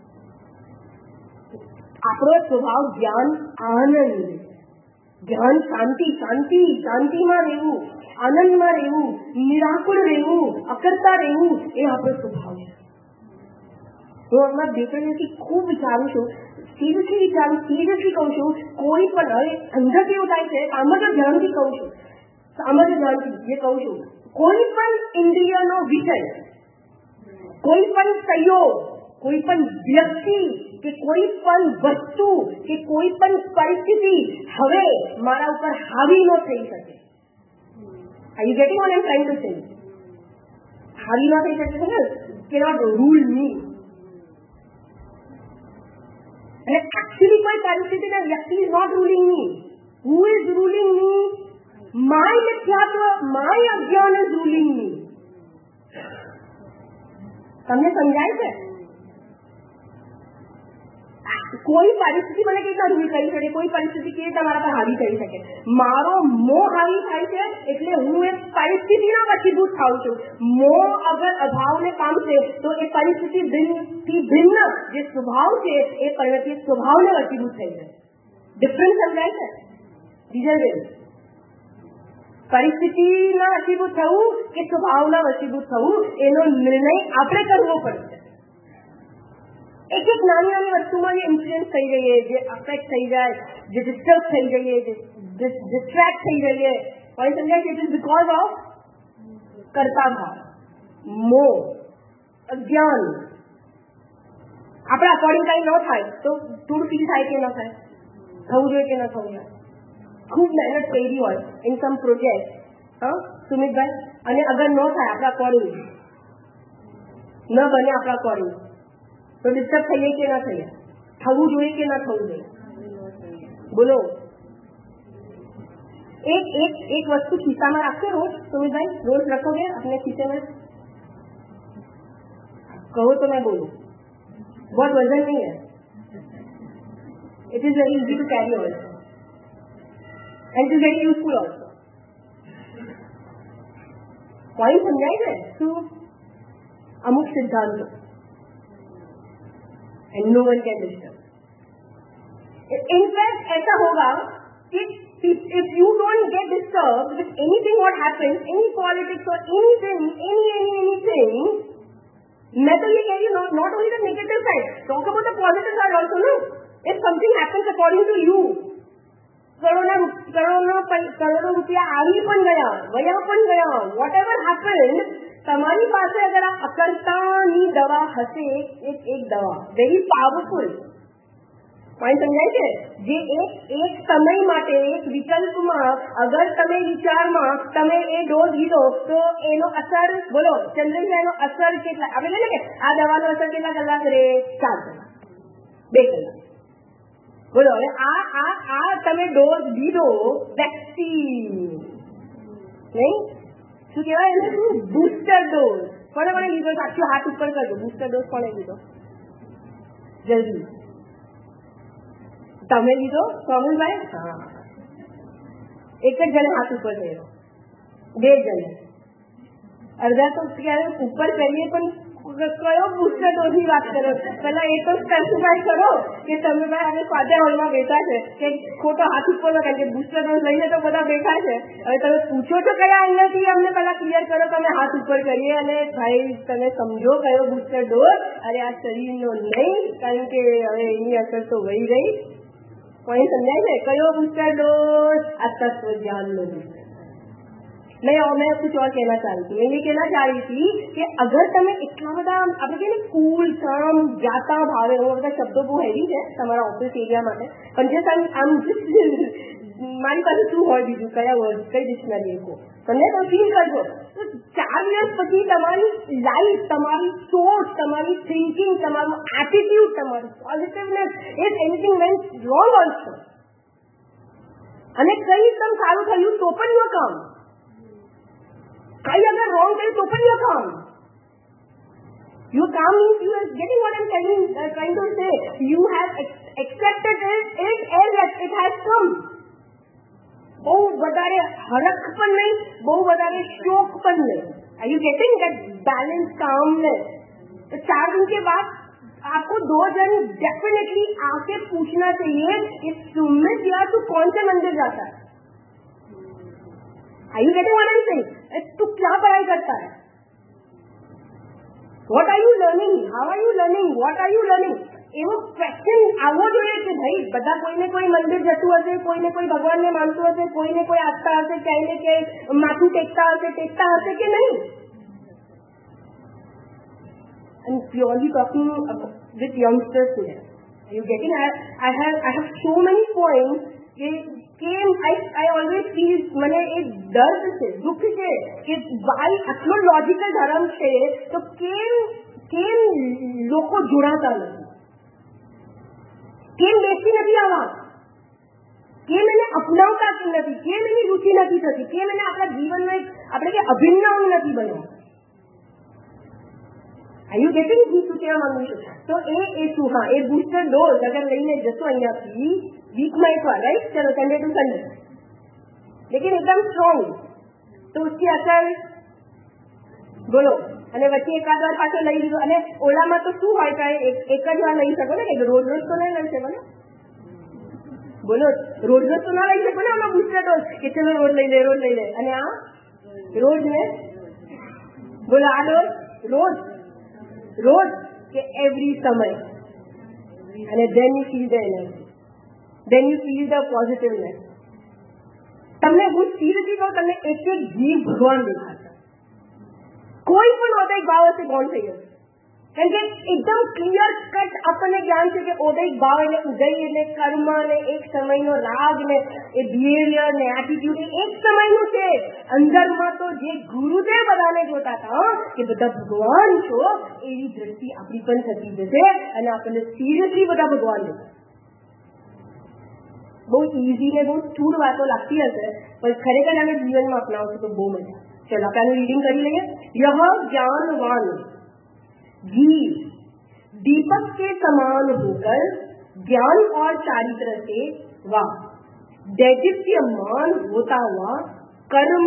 આપણો સ્વભાવ જ્ઞાન આનંદ, જ્ઞાન શાંતિ, શાંતિ શાંતિમાં રહેવું, આનંદમાં રહેવું, નિરાકુળ રહેવું, અકર્તા રહેવું, એ આપણો સ્વભાવ છે. હું હમણાં બે ત્રણ દિવસથી ખૂબ વિચારું છું, સિરિયસલી વિચારું, સિરિયસલી કહું છું. કોઈ પણ હવે અંદર કેવું થાય છે, સામર્થ્ય ધ્યાનથી કહું છું, સામર્થ્ય ધ્યાનથી જે કહું છું, કોઈ પણ ઇન્દ્રિયનો વિષય, કોઈ પણ સહયોગ, કોઈ પણ વ્યક્તિ કે કોઈ પણ વસ્તુ કે કોઈ પણ પરિસ્થિતિ હવે મારા ઉપર હાવી ન થઈ શકે. Are you getting what I am trying to say? હાવી ન થઈ શકે ને, કેનોટ રૂલ મી. અને એકચ્યુઅલી કોઈ પરિસ્થિતિ ને વ્યક્તિ is not ruling me. Who is ruling me? My મિથ્યાત્વ, માય અજ્ઞાન ઇઝ રૂલિંગ મી. તમને સમજાય છે? કોઈ પરિસ્થિતિ મને કઈ રૂલ કરી શકે, કોઈ પરિસ્થિતિ કેવી રીતે મારા પર હાવી કરી શકે? મારો મોહ હાવી થાય છે એટલે હું એ પરિસ્થિતિના વશીભૂત થાઉં છું. મોહ અગર અભાવને પામશે તો એ પરિસ્થિતિ થી ભિન્ન જે સ્વભાવ છે એ પરિવર્તિત સ્વભાવને વશીભૂત થઈ જાય. ડિફરન્સ સમજાય છે? બીજા બે પરિસ્થિતિના વશીભૂત થવું કે સ્વભાવના વશીભૂત થવું, એનો નિર્ણય આપણે કરવો પડશે. એક એક નાની નાની વસ્તુમાં જે ઇન્ફ્લુઅન્સ થઈ જઈએ, જે અફેક્ટ થઈ જાય, જે ડિસ્ટર્બ થઈ જઈએ, જે ડિસ્ટ્રેક્ટ થઈ જઈએ, પોઈન્ટ સમજાય ઇટ ઇઝ બીકોઝ ઓફ કરતા ભાવ, મોહ, અજ્ઞાન. આપણા અકોર્ડિંગ કઈ ન થાય તો થોડું ફીલ થાય કે ન થાય, થવું જોઈએ કે ન થવું જોઈએ. ખૂબ મહેનત કરી હોય ઇન સમ પ્રોજેક્ટ, હા સુમિતભાઈ, અને અગર ન થાય આપણા અકોર્ડિંગ, ન બને આપણા અકોર્ડિંગ, તો ડિસ્ટર્બ થઈએ કે ના થઈએ, થવું જોઈએ કે ના થવું જોઈએ, બોલો. એક એક એક વસ્તુ ખિસ્સામાં રાખશો રોજ સુમિતભાઈ, રોજ રખોગે अपने खीसे में, कहो तो मैं बोलूं, बहुत वजन नहीं है, it is very easy to carry also and it is very useful also. Point समझाए गए तो अमुक सिद्धांत and no one can disturb. In fact ऐसा होगा कि if, if you don't get disturbed with anything what happens, any politics or anything, any any anything, मैं तो ये कह रही हूँ, not only the negative side, talk about the positive side also, no? If something happens according to you, करोड़ों करोड़ों करोड़ों रुपया આવી પણ ગયા, વયા પણ ગયા, whatever happened, તમારી પાસે અગર આ અકર્તાની દવા હશે, એક એક દવા very powerful. પોઈન્ટ સમજાય છે? જે એક એક સમય માટે એક વિકલ્પમાં અગર તમે વિચારમાં તમે એ ડોઝ લીધો તો એનો અસર, બોલો ચંદ્રભાઈ, એનો અસર કેટલા, આપણે કહીએ કે આ દવાનો અસર કેટલા કલાક રહે? ચાર કલાક, બે કલાક. બોલો હવે આ આ આ તમે ડોઝ લીધો, વેક્સિન નહીં, શું કહેવાય એને, શું બુસ્ટર ડોઝ. કોને કોને લીધો? સાચું હાથ ઉપર કરજો. બુસ્ટર ડોઝ કોને લીધો? જલ્દી. તમે લીધો સોમનભાઈ? હા, એક જ જણે હાથ ઉપર કર્યો, બે જણે, અડધા તો ક્યારે ઉપર કરીએ પણ કયો બુસ્ટર ડોઝ ની વાત કરો? પેલા એ તો સ્પેસિફાય કરો કે તમે ભાઈ અમે સ્વાધ્યાય હોલમાં બેઠા છે કે ખોટો હાથ ઉપર, કારણ કે બુસ્ટર ડોઝ લઈને તો બધા બેઠા છે. હવે તમે પૂછો છો કયા એંગલથી, અમને પેલા ક્લિયર કરો કે અમે હાથ ઉપર કરીએ. અને ભાઈ તમે સમજો કયો બુસ્ટર ડોઝ, અરે આ શરીરનો નહીં, કારણ કે હવે એની અસર તો વહી ગઈ. પોઈન્ટ સમજાય છે? કયો બુસ્ટર ડોઝ? આ તત્વ જ્ઞાન નો બુસ્ટર. मैं मैं कुछ और कहना चाह रही थी, मैं ये कहना चाह रही थी कि अगर તમે એટલા બધા આપણે કહીએ ને કુલ કામ જાતા ભાવે, એવા બધા શબ્દો બહુ હેવી છે તમારા ઓફિસ એરિયા માટે, પણ જે આમ આમ મારી પાસે શું હોય બીજું, કયા વર્ડ, કઈ ડિક્શનરી કહો તમને તો ફીલ કરજો. તો ચાર વર્ષ પછી તમારી લાઈફ, તમારી સોચ, તમારી થિંકિંગ, તમારું એટીટ્યુડ, તમારું પોઝિટિવનેસ, if anything went wrong also, અને કઈ એકદમ સારું થયું તો પણ નો કામ, कई अगर रॉन्ग करे तो पण your calm. Your calm means you are getting what I'm telling, uh, trying to say. You have accepted it, it as it has come. બહુ વધારે હરખ પણ નહીં, બહુ વધારે શોક પણ નહીં. Are you getting that balance, calmness? तो चार दिन के बाद आपको दो जन डेफिनेटली आके पूछना चाहिए कि सुमित यार तू कौन से मंदिर जाता है? Are you getting what I'm saying? तू क्या पढ़ाई करता है? What are you learning? How are you learning? What are you learning? એવો ક્વેશ્ચન આવવો જોઈએ કે ભાઈ બધા કોઈને કોઈ મંદિર જતું હશે, કોઈને કોઈ ભગવાનને માનતું હશે, કોઈને કોઈ આસ્થા હશે, ક્યાંય ને ક્યાંય માથું ટેકતા હશે, ટેકતા હશે કે નહીં? I'm purely talking with youngsters today. Are you getting? I, I have I have so many points કે કેમ I I always feel મને એક દર્દ છે, દુઃખ છે કે ભાઈ આટલો લોજિકલ ધર્મ છે તો કેમ કેમ લોકો જોડાતા નથી, કેમ બેસી નથી આવા, કેમ એને અપનાવતા નથી, કેમ એની રુચિ નથી થતી, કેમ એને આપણા જીવનનો એક આપણે કે અભિન્ન અંગ નથી બન્યો. Are you getting? હું શું કહેવા માંગુ છું? તો એ એ શું, હા એ બુસ્ટર ડોઝ અગર લઈને જશો અહીંયાથી वीक में एक बार, राइट, चलो संडे टू संडे, लेकिन एकदम स्ट्रॉन्ग, तो उसकी असर बोलो. અને વચ્ચે એકાદ વાર પાછો લઈ લીધો, અને ઓલામાં તો શું હોય કે એક જ વાર લઈ શકો ને, કે રોજ રોજ તો નહીં લઈ શકો ને, બોલો રોજ રોજ તો ના લઈ શકો ને આમાં બુસ્ટર ડોઝ કે ચલો રોજ લઈ લે રોજ લઈ લે, અને આ રોજ ને બોલો આ ડોઝ રોજ રોજ કે એવરી સમય અને then you feel the energy, then you feel the positiveness. તમને હું સ્થિરથી કહું, તમને એક એક જીવ ભગવાન દેખાશે. કોઈ પણ ઓદૈક ભાવ હશે કોણ થઈ જશે, કારણ કે એકદમ ક્લિયર કટ આપણને જ્ઞાન છે કે ઓદૈક ભાવ એટલે ઉદય એટલે કર્મ ને એક સમયનો રાગ ને એ બિહેવિયર ને એટીટ્યુડ એક સમયનું છે. અંદરમાં તો જે ગુરુદેવ બધાને જોતા હતા કે બધા ભગવાન છો, એવી દ્રષ્ટિ આપણી પણ થતી જશે અને આપણને સિરિયસલી બધા ભગવાન દેખાય. બહુ ઇઝી ને બહુ સ્થૂળ વાતો લાગતી હશે, પણ ખરેખર અમે જીવનમાં અપનાવશું તો બહુ મજા. ચલો આપણે આનું રીડિંગ કરી લઈએ. યહ જ્ઞાનવાન जीव दीपक के समान होकर ज्ञान और चारित्र से वा दैदीप्यमान होता हुआ कर्म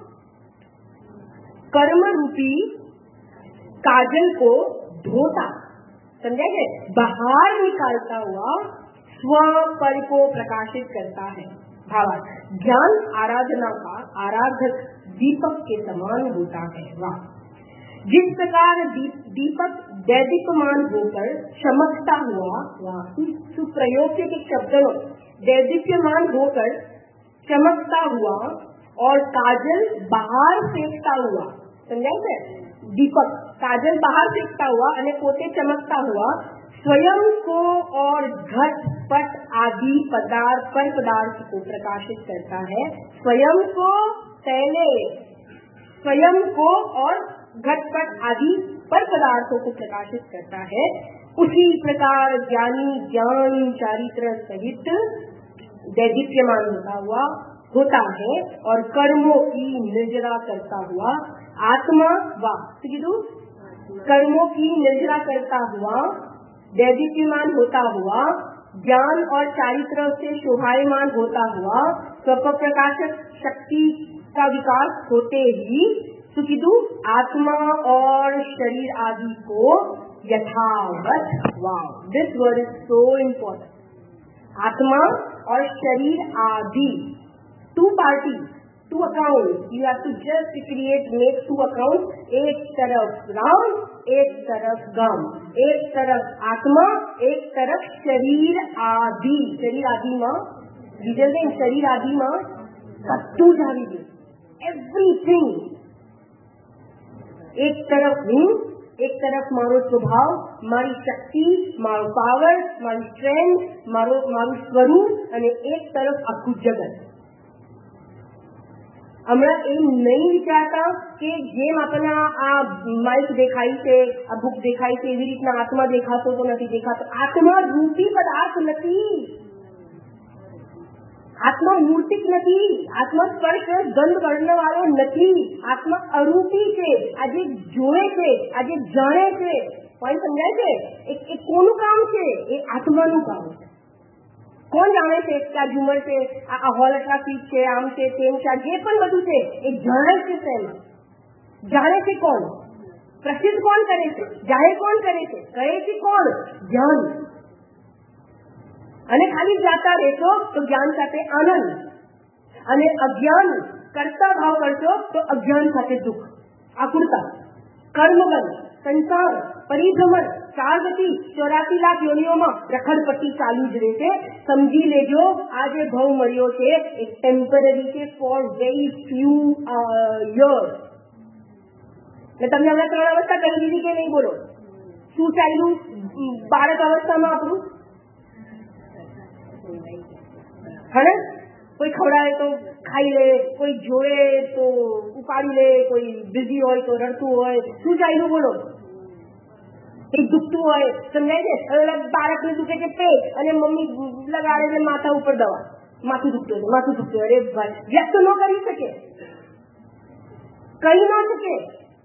कर्म रूपी काजल को धोता, समझा है, बाहर निकालता हुआ स्व पर को प्रकाशित करता है. भावार्थ, ज्ञान आराधना का आराधक दीपक के समान होता है. वाह, जिस प्रकार दीप, दीपक दैदीप्यमान होकर चमकता हुआ, सुप्रयोग के शब्दों दैदीप्यमान होकर चमकता हुआ और काजल बाहर फेंकता हुआ, समझाए थे, दीपक काजल बाहर फेंकता हुआ અને પોતે चमकता हुआ स्वयं को और घट पट आदि पदार्थ पर पदार्थ को प्रकाशित करता है. स्वयं को पहले स्वयं को और घटपट आदि पर पदार्थों को प्रकाशित करता है. उसी प्रकार ज्ञानी ज्ञान चारित्र सहित दैदीप्यमान होता हुआ होता है और कर्मों की निर्जरा करता हुआ आत्मा वा कर्मों की निर्जरा करता हुआ दैदीप्यमान होता हुआ ज्ञान और चारित्र से शोभायमान होता हुआ स्वप्न प्रकाशक शक्ति का विकास होते ही तो कीधु आत्मा और शरीर आदि को यथावत. Wow, this word is so important. आत्मा और शरीर आदि, two party, two account. You have to just create make two account. एक तरफ राम, एक तरफ गम, एक तरफ आत्मा, एक तरफ शरीर आदि. शरीर आदि में બીજલ દે, શરીર આદि में બધું જ આવી ગયું, એવરીથિંગ. एक तरफ हूँ, एक तरफ मारो स्वभाव, मारी शक्ति, मारो पावर, मारी स्ट्रेंथ, मारो मारू स्वरूप અને એક તરફ આખું જગત. હમણાં એમ નહીં વિચારતા કે જેમ આપણને આ માઇક દેખાય છે, આ બુક દેખાય છે, એવી રીતના આત્મા દેખાતો તો નથી દેખાતો. આત્મા રૂપી પદાર્થ નથી, આત્મા મૂર્તિક નથી, આત્મા સ્પર્શ ગંધ વર્ણ વાળો નથી, આત્મા અરૂપી છે. આજે જોવે છે, આજે જાણે છે. પણ સમજાય છે એ કોનું કામ છે? એ આત્માનું કામ છે. કોણ જાણે છે કે આ ઝુમર છે, આ હોલ આટલા ફીટ છે, આમ છે, તેમ છે, જે પણ બધું છે એ જાણે છે. એમાં જાણે છે કોણ? પ્રસિદ્ધ કોણ કરે છે? જાહેર કોણ કરે છે? કહે છે કોણ? જ્ઞાન. અને ખાલી જાતા રહેશો તો જ્ઞાન સાથે આનંદ, અને અજ્ઞાન કરતા ભાવ કરશો તો અજ્ઞાન સાથે દુઃખ, આકુરતા, કર્મબંધ, સંસાર, પરિભ્રમણ, ચાર ગતિ, ચોરાસી લાખ યોનિઓમાં રખડપટ્ટી ચાલુ જ રહેશે. સમજી લેજો, આ જે ભાવ મળ્યો છે એ ટેમ્પરરી છે, ફોર વેરી ફ્યુ યર્સ. મેં તમને હવે ત્રણ અવસ્થા કરી દીધી કે નહીં? બોલો, શું ચાલ્યું બાળક અવસ્થામાં આપણું? હે, કોઈ ખવડાવે તો ખાઈ લે, કોઈ જોડે તો ઉપાડી લે, કોઈ બિઝી હોય તો રડતું હોય. શું ચાલ્યું બોલો? એ દુખતું હોય, સમજાય છે? હવે બાળકને દુખે છે પેટ અને મમ્મી લગાડે છે માથા ઉપર દવા, માથું દુખતું છે, માથું દુખતું. અરે ભાઈ, વ્યક્ત ન કરી શકે, કહી ન શકે.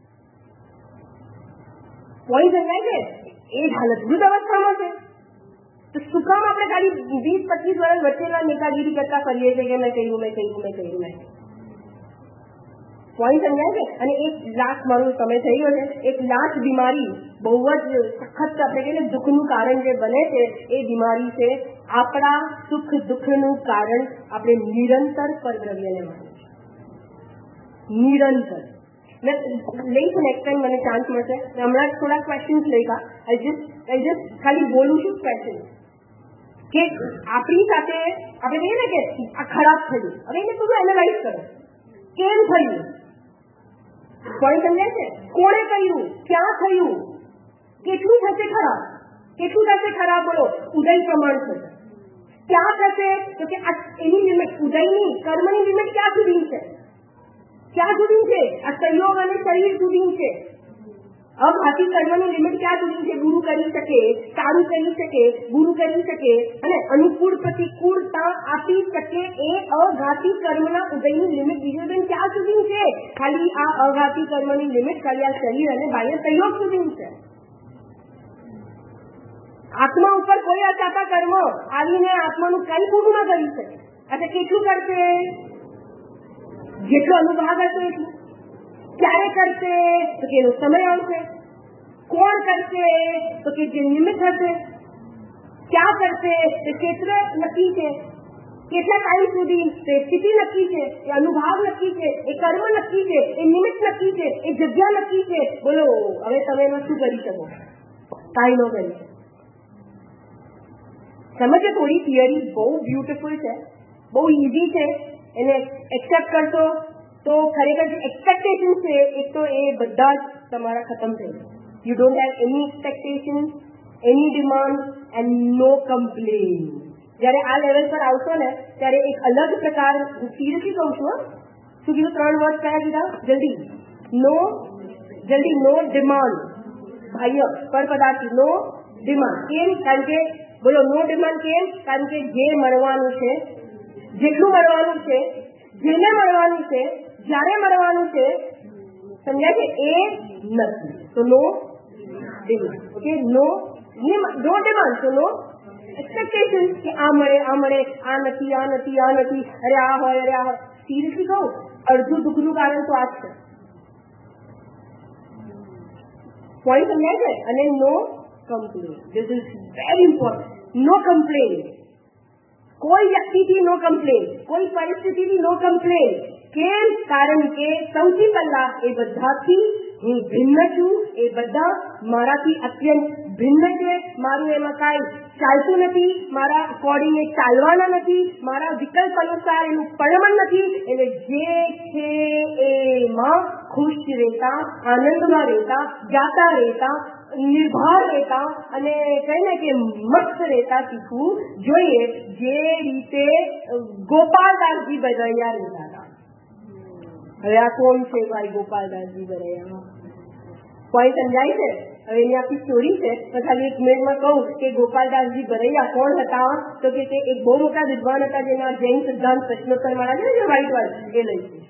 કોઈ સમજાય છે? એ જ હાલત વૃદ્ધ અવસ્થામાં છે. તો શું કામ આપણે ખાલી વીસ પચીસ વર્ષ વચ્ચેના નેતાગીરી કરતા કરીએ છીએ કે મેં કહ્યું મેં કહ્યું મેં કહ્યું મેં પોઈન્ટ સમજાય છે? અને એક લાખ મારું સમય થઈ ગયો છે. એક લાખ બીમારી બહુ જ સખત આપણે કહીએ દુઃખનું કારણ જે બને છે એ બીમારી છે આપણા સુખ દુઃખનું કારણ આપણે નિરંતર પરદ્રવ્યને માનીએ છીએ. નિરંતર મેં લઈશું નેક્સ્ટ ટાઈમ મને ચાન્સ મળશે. હમણાં થોડા ક્વેશ્ચન્સ લઈકા. આઈ જસ્ટ આઈ જસ્ટ ખાલી બોલું છું ક્વેશ્ચન કે આપણી સાથે આપણે કહીએ ને કે આ ખરાબ થયું, હવે એને થોડું એનાલાઇઝ કરો. કેમ થયું? કોઈ સમજાય છે? કોણે કર્યું? ક્યાં થયું? કેટલું થશે ખરાબ? કેટલું થશે ખરાબ? બોલો. ઉદય પ્રમાણ થશે. ક્યાં થશે? તો કે એની લિમિટ, ઉદયની કર્મની લિમિટ ક્યાં સુધી છે? ક્યાં સુધી છે? આ સંયોગ અને શરીર સુધી છે. અઘાતી કર્મની લિમિટ ક્યાં સુધી છે? ગુરુ કરી શકે, સારું કરી શકે, ગુરુ કરી શકે અને અનુકૂળ પ્રતિકૂળતા આપી શકે એ અઘાતી કર્મના ઉદયની લિમિટ બીજું ક્યાં સુધી છે? ખાલી આ અઘાતી કર્મની લિમિટ ખાલી આ શરીર અને બાહ્ય સંયોગ સુધી છે. આત્મા ઉપર કોઈ અચાતા કર્મ આવીને આત્માનું કઈ પૂરું ના કરી શકે. એટલે કેટલું કરશે? જેટલો અનુભાગ હશે એટલું. ક્યારે કરશે? તો કે એનો સમય આવશે. કોણ કરશે? તો કે જે નિમિત્ત હશે. ક્યાં કરશે? તે ક્ષેત્ર નક્કી છે. કેટલા ટાઈમ સુધી? તે સ્થિતિ નક્કી છે, એ અનુભાગ નક્કી છે, એ કર્મ નક્કી છે, એ નિમિત્ત નક્કી છે, એ જગ્યા નક્કી છે. બોલો હવે તમે એમાં શું કરી શકો? કાંઈ ન કરી શકો. સમજો. થોડી થિયરી બહુ બ્યુટીફુલ છે, બહુ ઇઝી છે. એને એક્સેપ્ટ કરશો તો ખરેખર જે એક્સપેક્ટેશન છે એક તો એ બધા જ તમારા ખતમ થઈ જાય. You don't have any expectation, any demand and no complain. જયારે આ લેવલ પર આવશો ને ત્યારે એક અલગ પ્રકાર, હું સિરિયસલી કહું છું. શું કીધું? ત્રણ વર્ડ કયા કીધા? જલ્દી. નો જલ્દી નો ડિમાન્ડ. બાહ્ય પર પદાર્થી નો ડિમાન્ડ. કેમ? કારણ કે બોલો નો ડિમાન્ડ કેમ? કારણ કે જે મળવાનું છે, જેટલું મળવાનું છે, જેને મળવાનું છે, જ્યારે મળવાનું છે, સમજાય છે? એ નથી. તો no demand. Okay. No no demand. તો નો એક્સપેક્ટેશન કે આ મળે, આ મળે, આ નથી, આ નથી, આ નથી, અરે આ હોય, અરે આ હોય. સિરિયસલી કહું, અડધું દુઃખનું કારણ તો આ જ છે. પોઈન્ટ સમજાય છે? અને no complain. This is very important. No complain. કોઈ વ્યક્તિથી નો કમ્પ્લેન, કોઈ પરિસ્થિતિથી નો કમ્પ્લેન. કેમ? કારણ કે સૌથી પહેલા એ બધાથી હું ભિન્ન છું. એ બધા મારાથી અત્યંત ભિન્ન છે. મારું એમાં કાંઈ ચાલતું નથી, મારા અકોર્ડિંગ એ ચાલવાના નથી, મારા વિકલ્પ અનુસાર એનું પરિણામ નથી. એટલે જે છે એમાં ખુશ રહેતા, આનંદમાં રહેતા, જાતા રહેતા, નિર્ભર રહેતા અને કહે ને કે મસ્ત રહેતા શીખવું જોઈએ. જે રીતે ગોપાલદાસજી બરૈયા રહેતા હતા. હવે આ કોણ છે ભાઈ ગોપાલદાસજી બરૈયા? કોઈ સમજાય છે? હવે એની આખી સ્ટોરી છે. તો ખાલી એક મિનિટમાં કહું કે ગોપાલદાસજી બરૈયા કોણ હતા? તો કે તે એક બહુ મોટા વિદ્વાન હતા જેના જૈન સિદ્ધાંત પ્રશ્નોત્તર વાળા છે ને વ્હાઈટ વાળા એ લઈશું.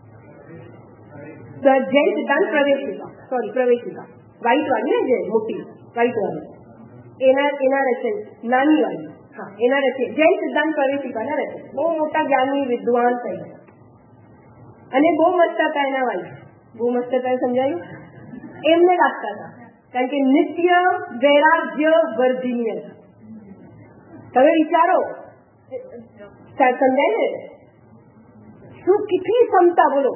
જૈન સિદ્ધાંત પ્રવેશિકા, સોરી પ્રવેશિકા વ્હાઈટ વાળી ને, જે મોટી વ્હાઈટ વાળી એના એના રચન, નાની વાળી હા એના રચન જૈન સિદ્ધાંત પ્રવેશિકાના રચન. બહુ મોટા જ્ઞાની વિદ્વાન થયા અને બહુ મસ્ત હતા એના વાળી. બહુ મસ્ત હતા. સમજાયું? એમને લાગતા હતા કારણ કે નિત્ય વૈરાગ્ય વર્ધિનીય. તમે વિચારો, સમજાય ને? શું કેટલી ક્ષમતા બોલો.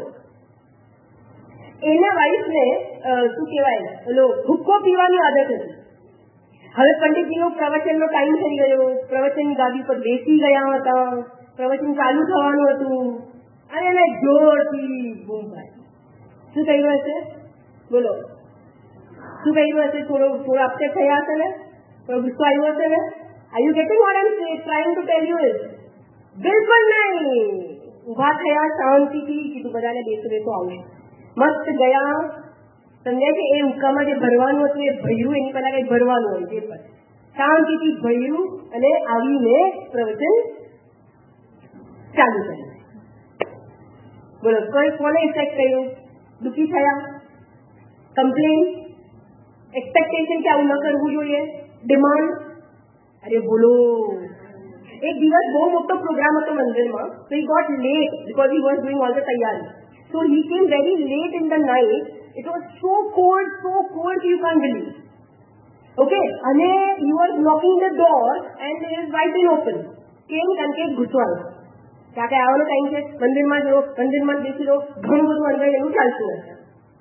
એના વાઈફને શું કહેવાય, ઓલો હુક્કો પીવાની આદત હતી. હવે પંડિતજીનો પ્રવચનનો ટાઈમ થઈ ગયો, પ્રવચન ગાદી પર બેસી ગયા હતા, પ્રવચન ચાલુ થવાનું હતું અને એને જોરથી બૂમ પાડી. શું કહ્યું હશે? બોલો શું કહ્યું હશે? થોડો થોડો અપસેટ થયા હશે ને? થોડો ગુસ્સો આવ્યો હશે ને? Are you getting what I am trying to tell you? બિલકુલ નહીં. ઉભા થયા શાંતિથી, કીધું બધાને બેસું બેસો આવું. મસ્ત ગયા. સમજાય છે? એ ઉકામાં જે ભરવાનું હતું એ ભર્યું. એની પહેલા કઈ ભરવાનું હોય તે પર શાંતિથી ભર્યું અને આવીને પ્રવચન ચાલુ કર્યું. બોલો કોઈ કોને ઇફેક્ટ કર્યું? દુઃખી થયા? કમ્પ્લેન? એક્સપેક્ટેશન કે આવું ન કરવું જોઈએ? ડિમાન્ડ? અરે બોલો. એક દિવસ બહુ મોટો પ્રોગ્રામ હતો મંદિરમાં. So he got late because he was doing all the તૈયારી. So he came very late in the night. It was so cold, so cold you can't believe. Okay, અને he was knocking the door and it is wide open. કેમ? કારણ કે ઘૂસવાનું ત્યાં કે આવવાનો time છે, મંદિરમાં જો મંદિરમાં બેસી રહો, ઘણું બધું અંદર એનું ચાલતું હશે.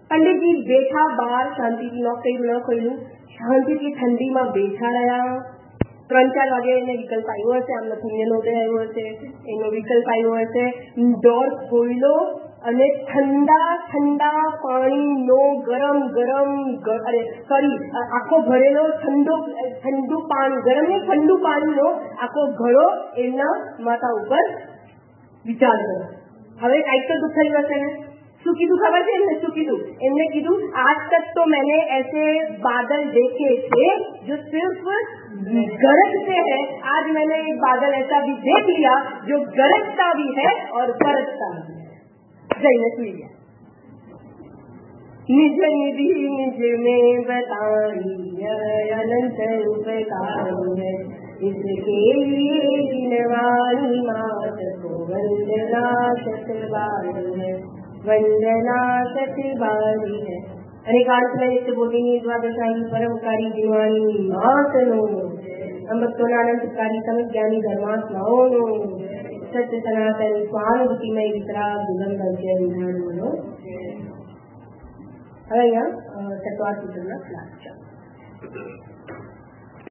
पंडित जी बेठा बार शांति थी नौकरी न खोलू शांति थी ठंडी में बेठा रहा ત્રણ ચાર વાગે એને વિકલ્પ આવ્યો હશે આમને પુણ્યનોદય આવ્યો હશે એનો વિકલ્પ આવ્યો હશે ડોર ખોલ્યો અને ઠંડા ઠંડા પાણીનો ગરમ ગરમ અરે સોરી આખો ભરેલો ઠંડો ઠંડુ પાણી ગરમ ને ઠંડુ પાણીનો આખો ઘડો એમના માથા ઉપર વિચાર કર્યો હવે કાંઈક તો દુઃખ થયું હશે ને શું કીધું ખબર છે એમને શું કીધું એમને કીધું आज तक तो मैंने ऐसे बादल देखे थे जो सिर्फ गरजते हैं आज मैंने एक बादल ऐसा भी देख लिया जो गरजता भी है और बरसता भी है जैने सुन लिया निज निधि निज में बताई अनंत उपकार है इसके लिए दिनवाणी मात को वंदना शतबारी है वंदना शतबारी है अनेकांत बोलिनी द्वादशाही परमकारी दिवाणी मातनो अमृतोना अनंतकारी समित ज्ञानी धर्मात्माओनो सत्य सनातन स्वानुभूतिमय वितराग दुर्गम दर्जय विधानो હવે અહીંયા સત્વાર સૂત્રના ક્લાસ છે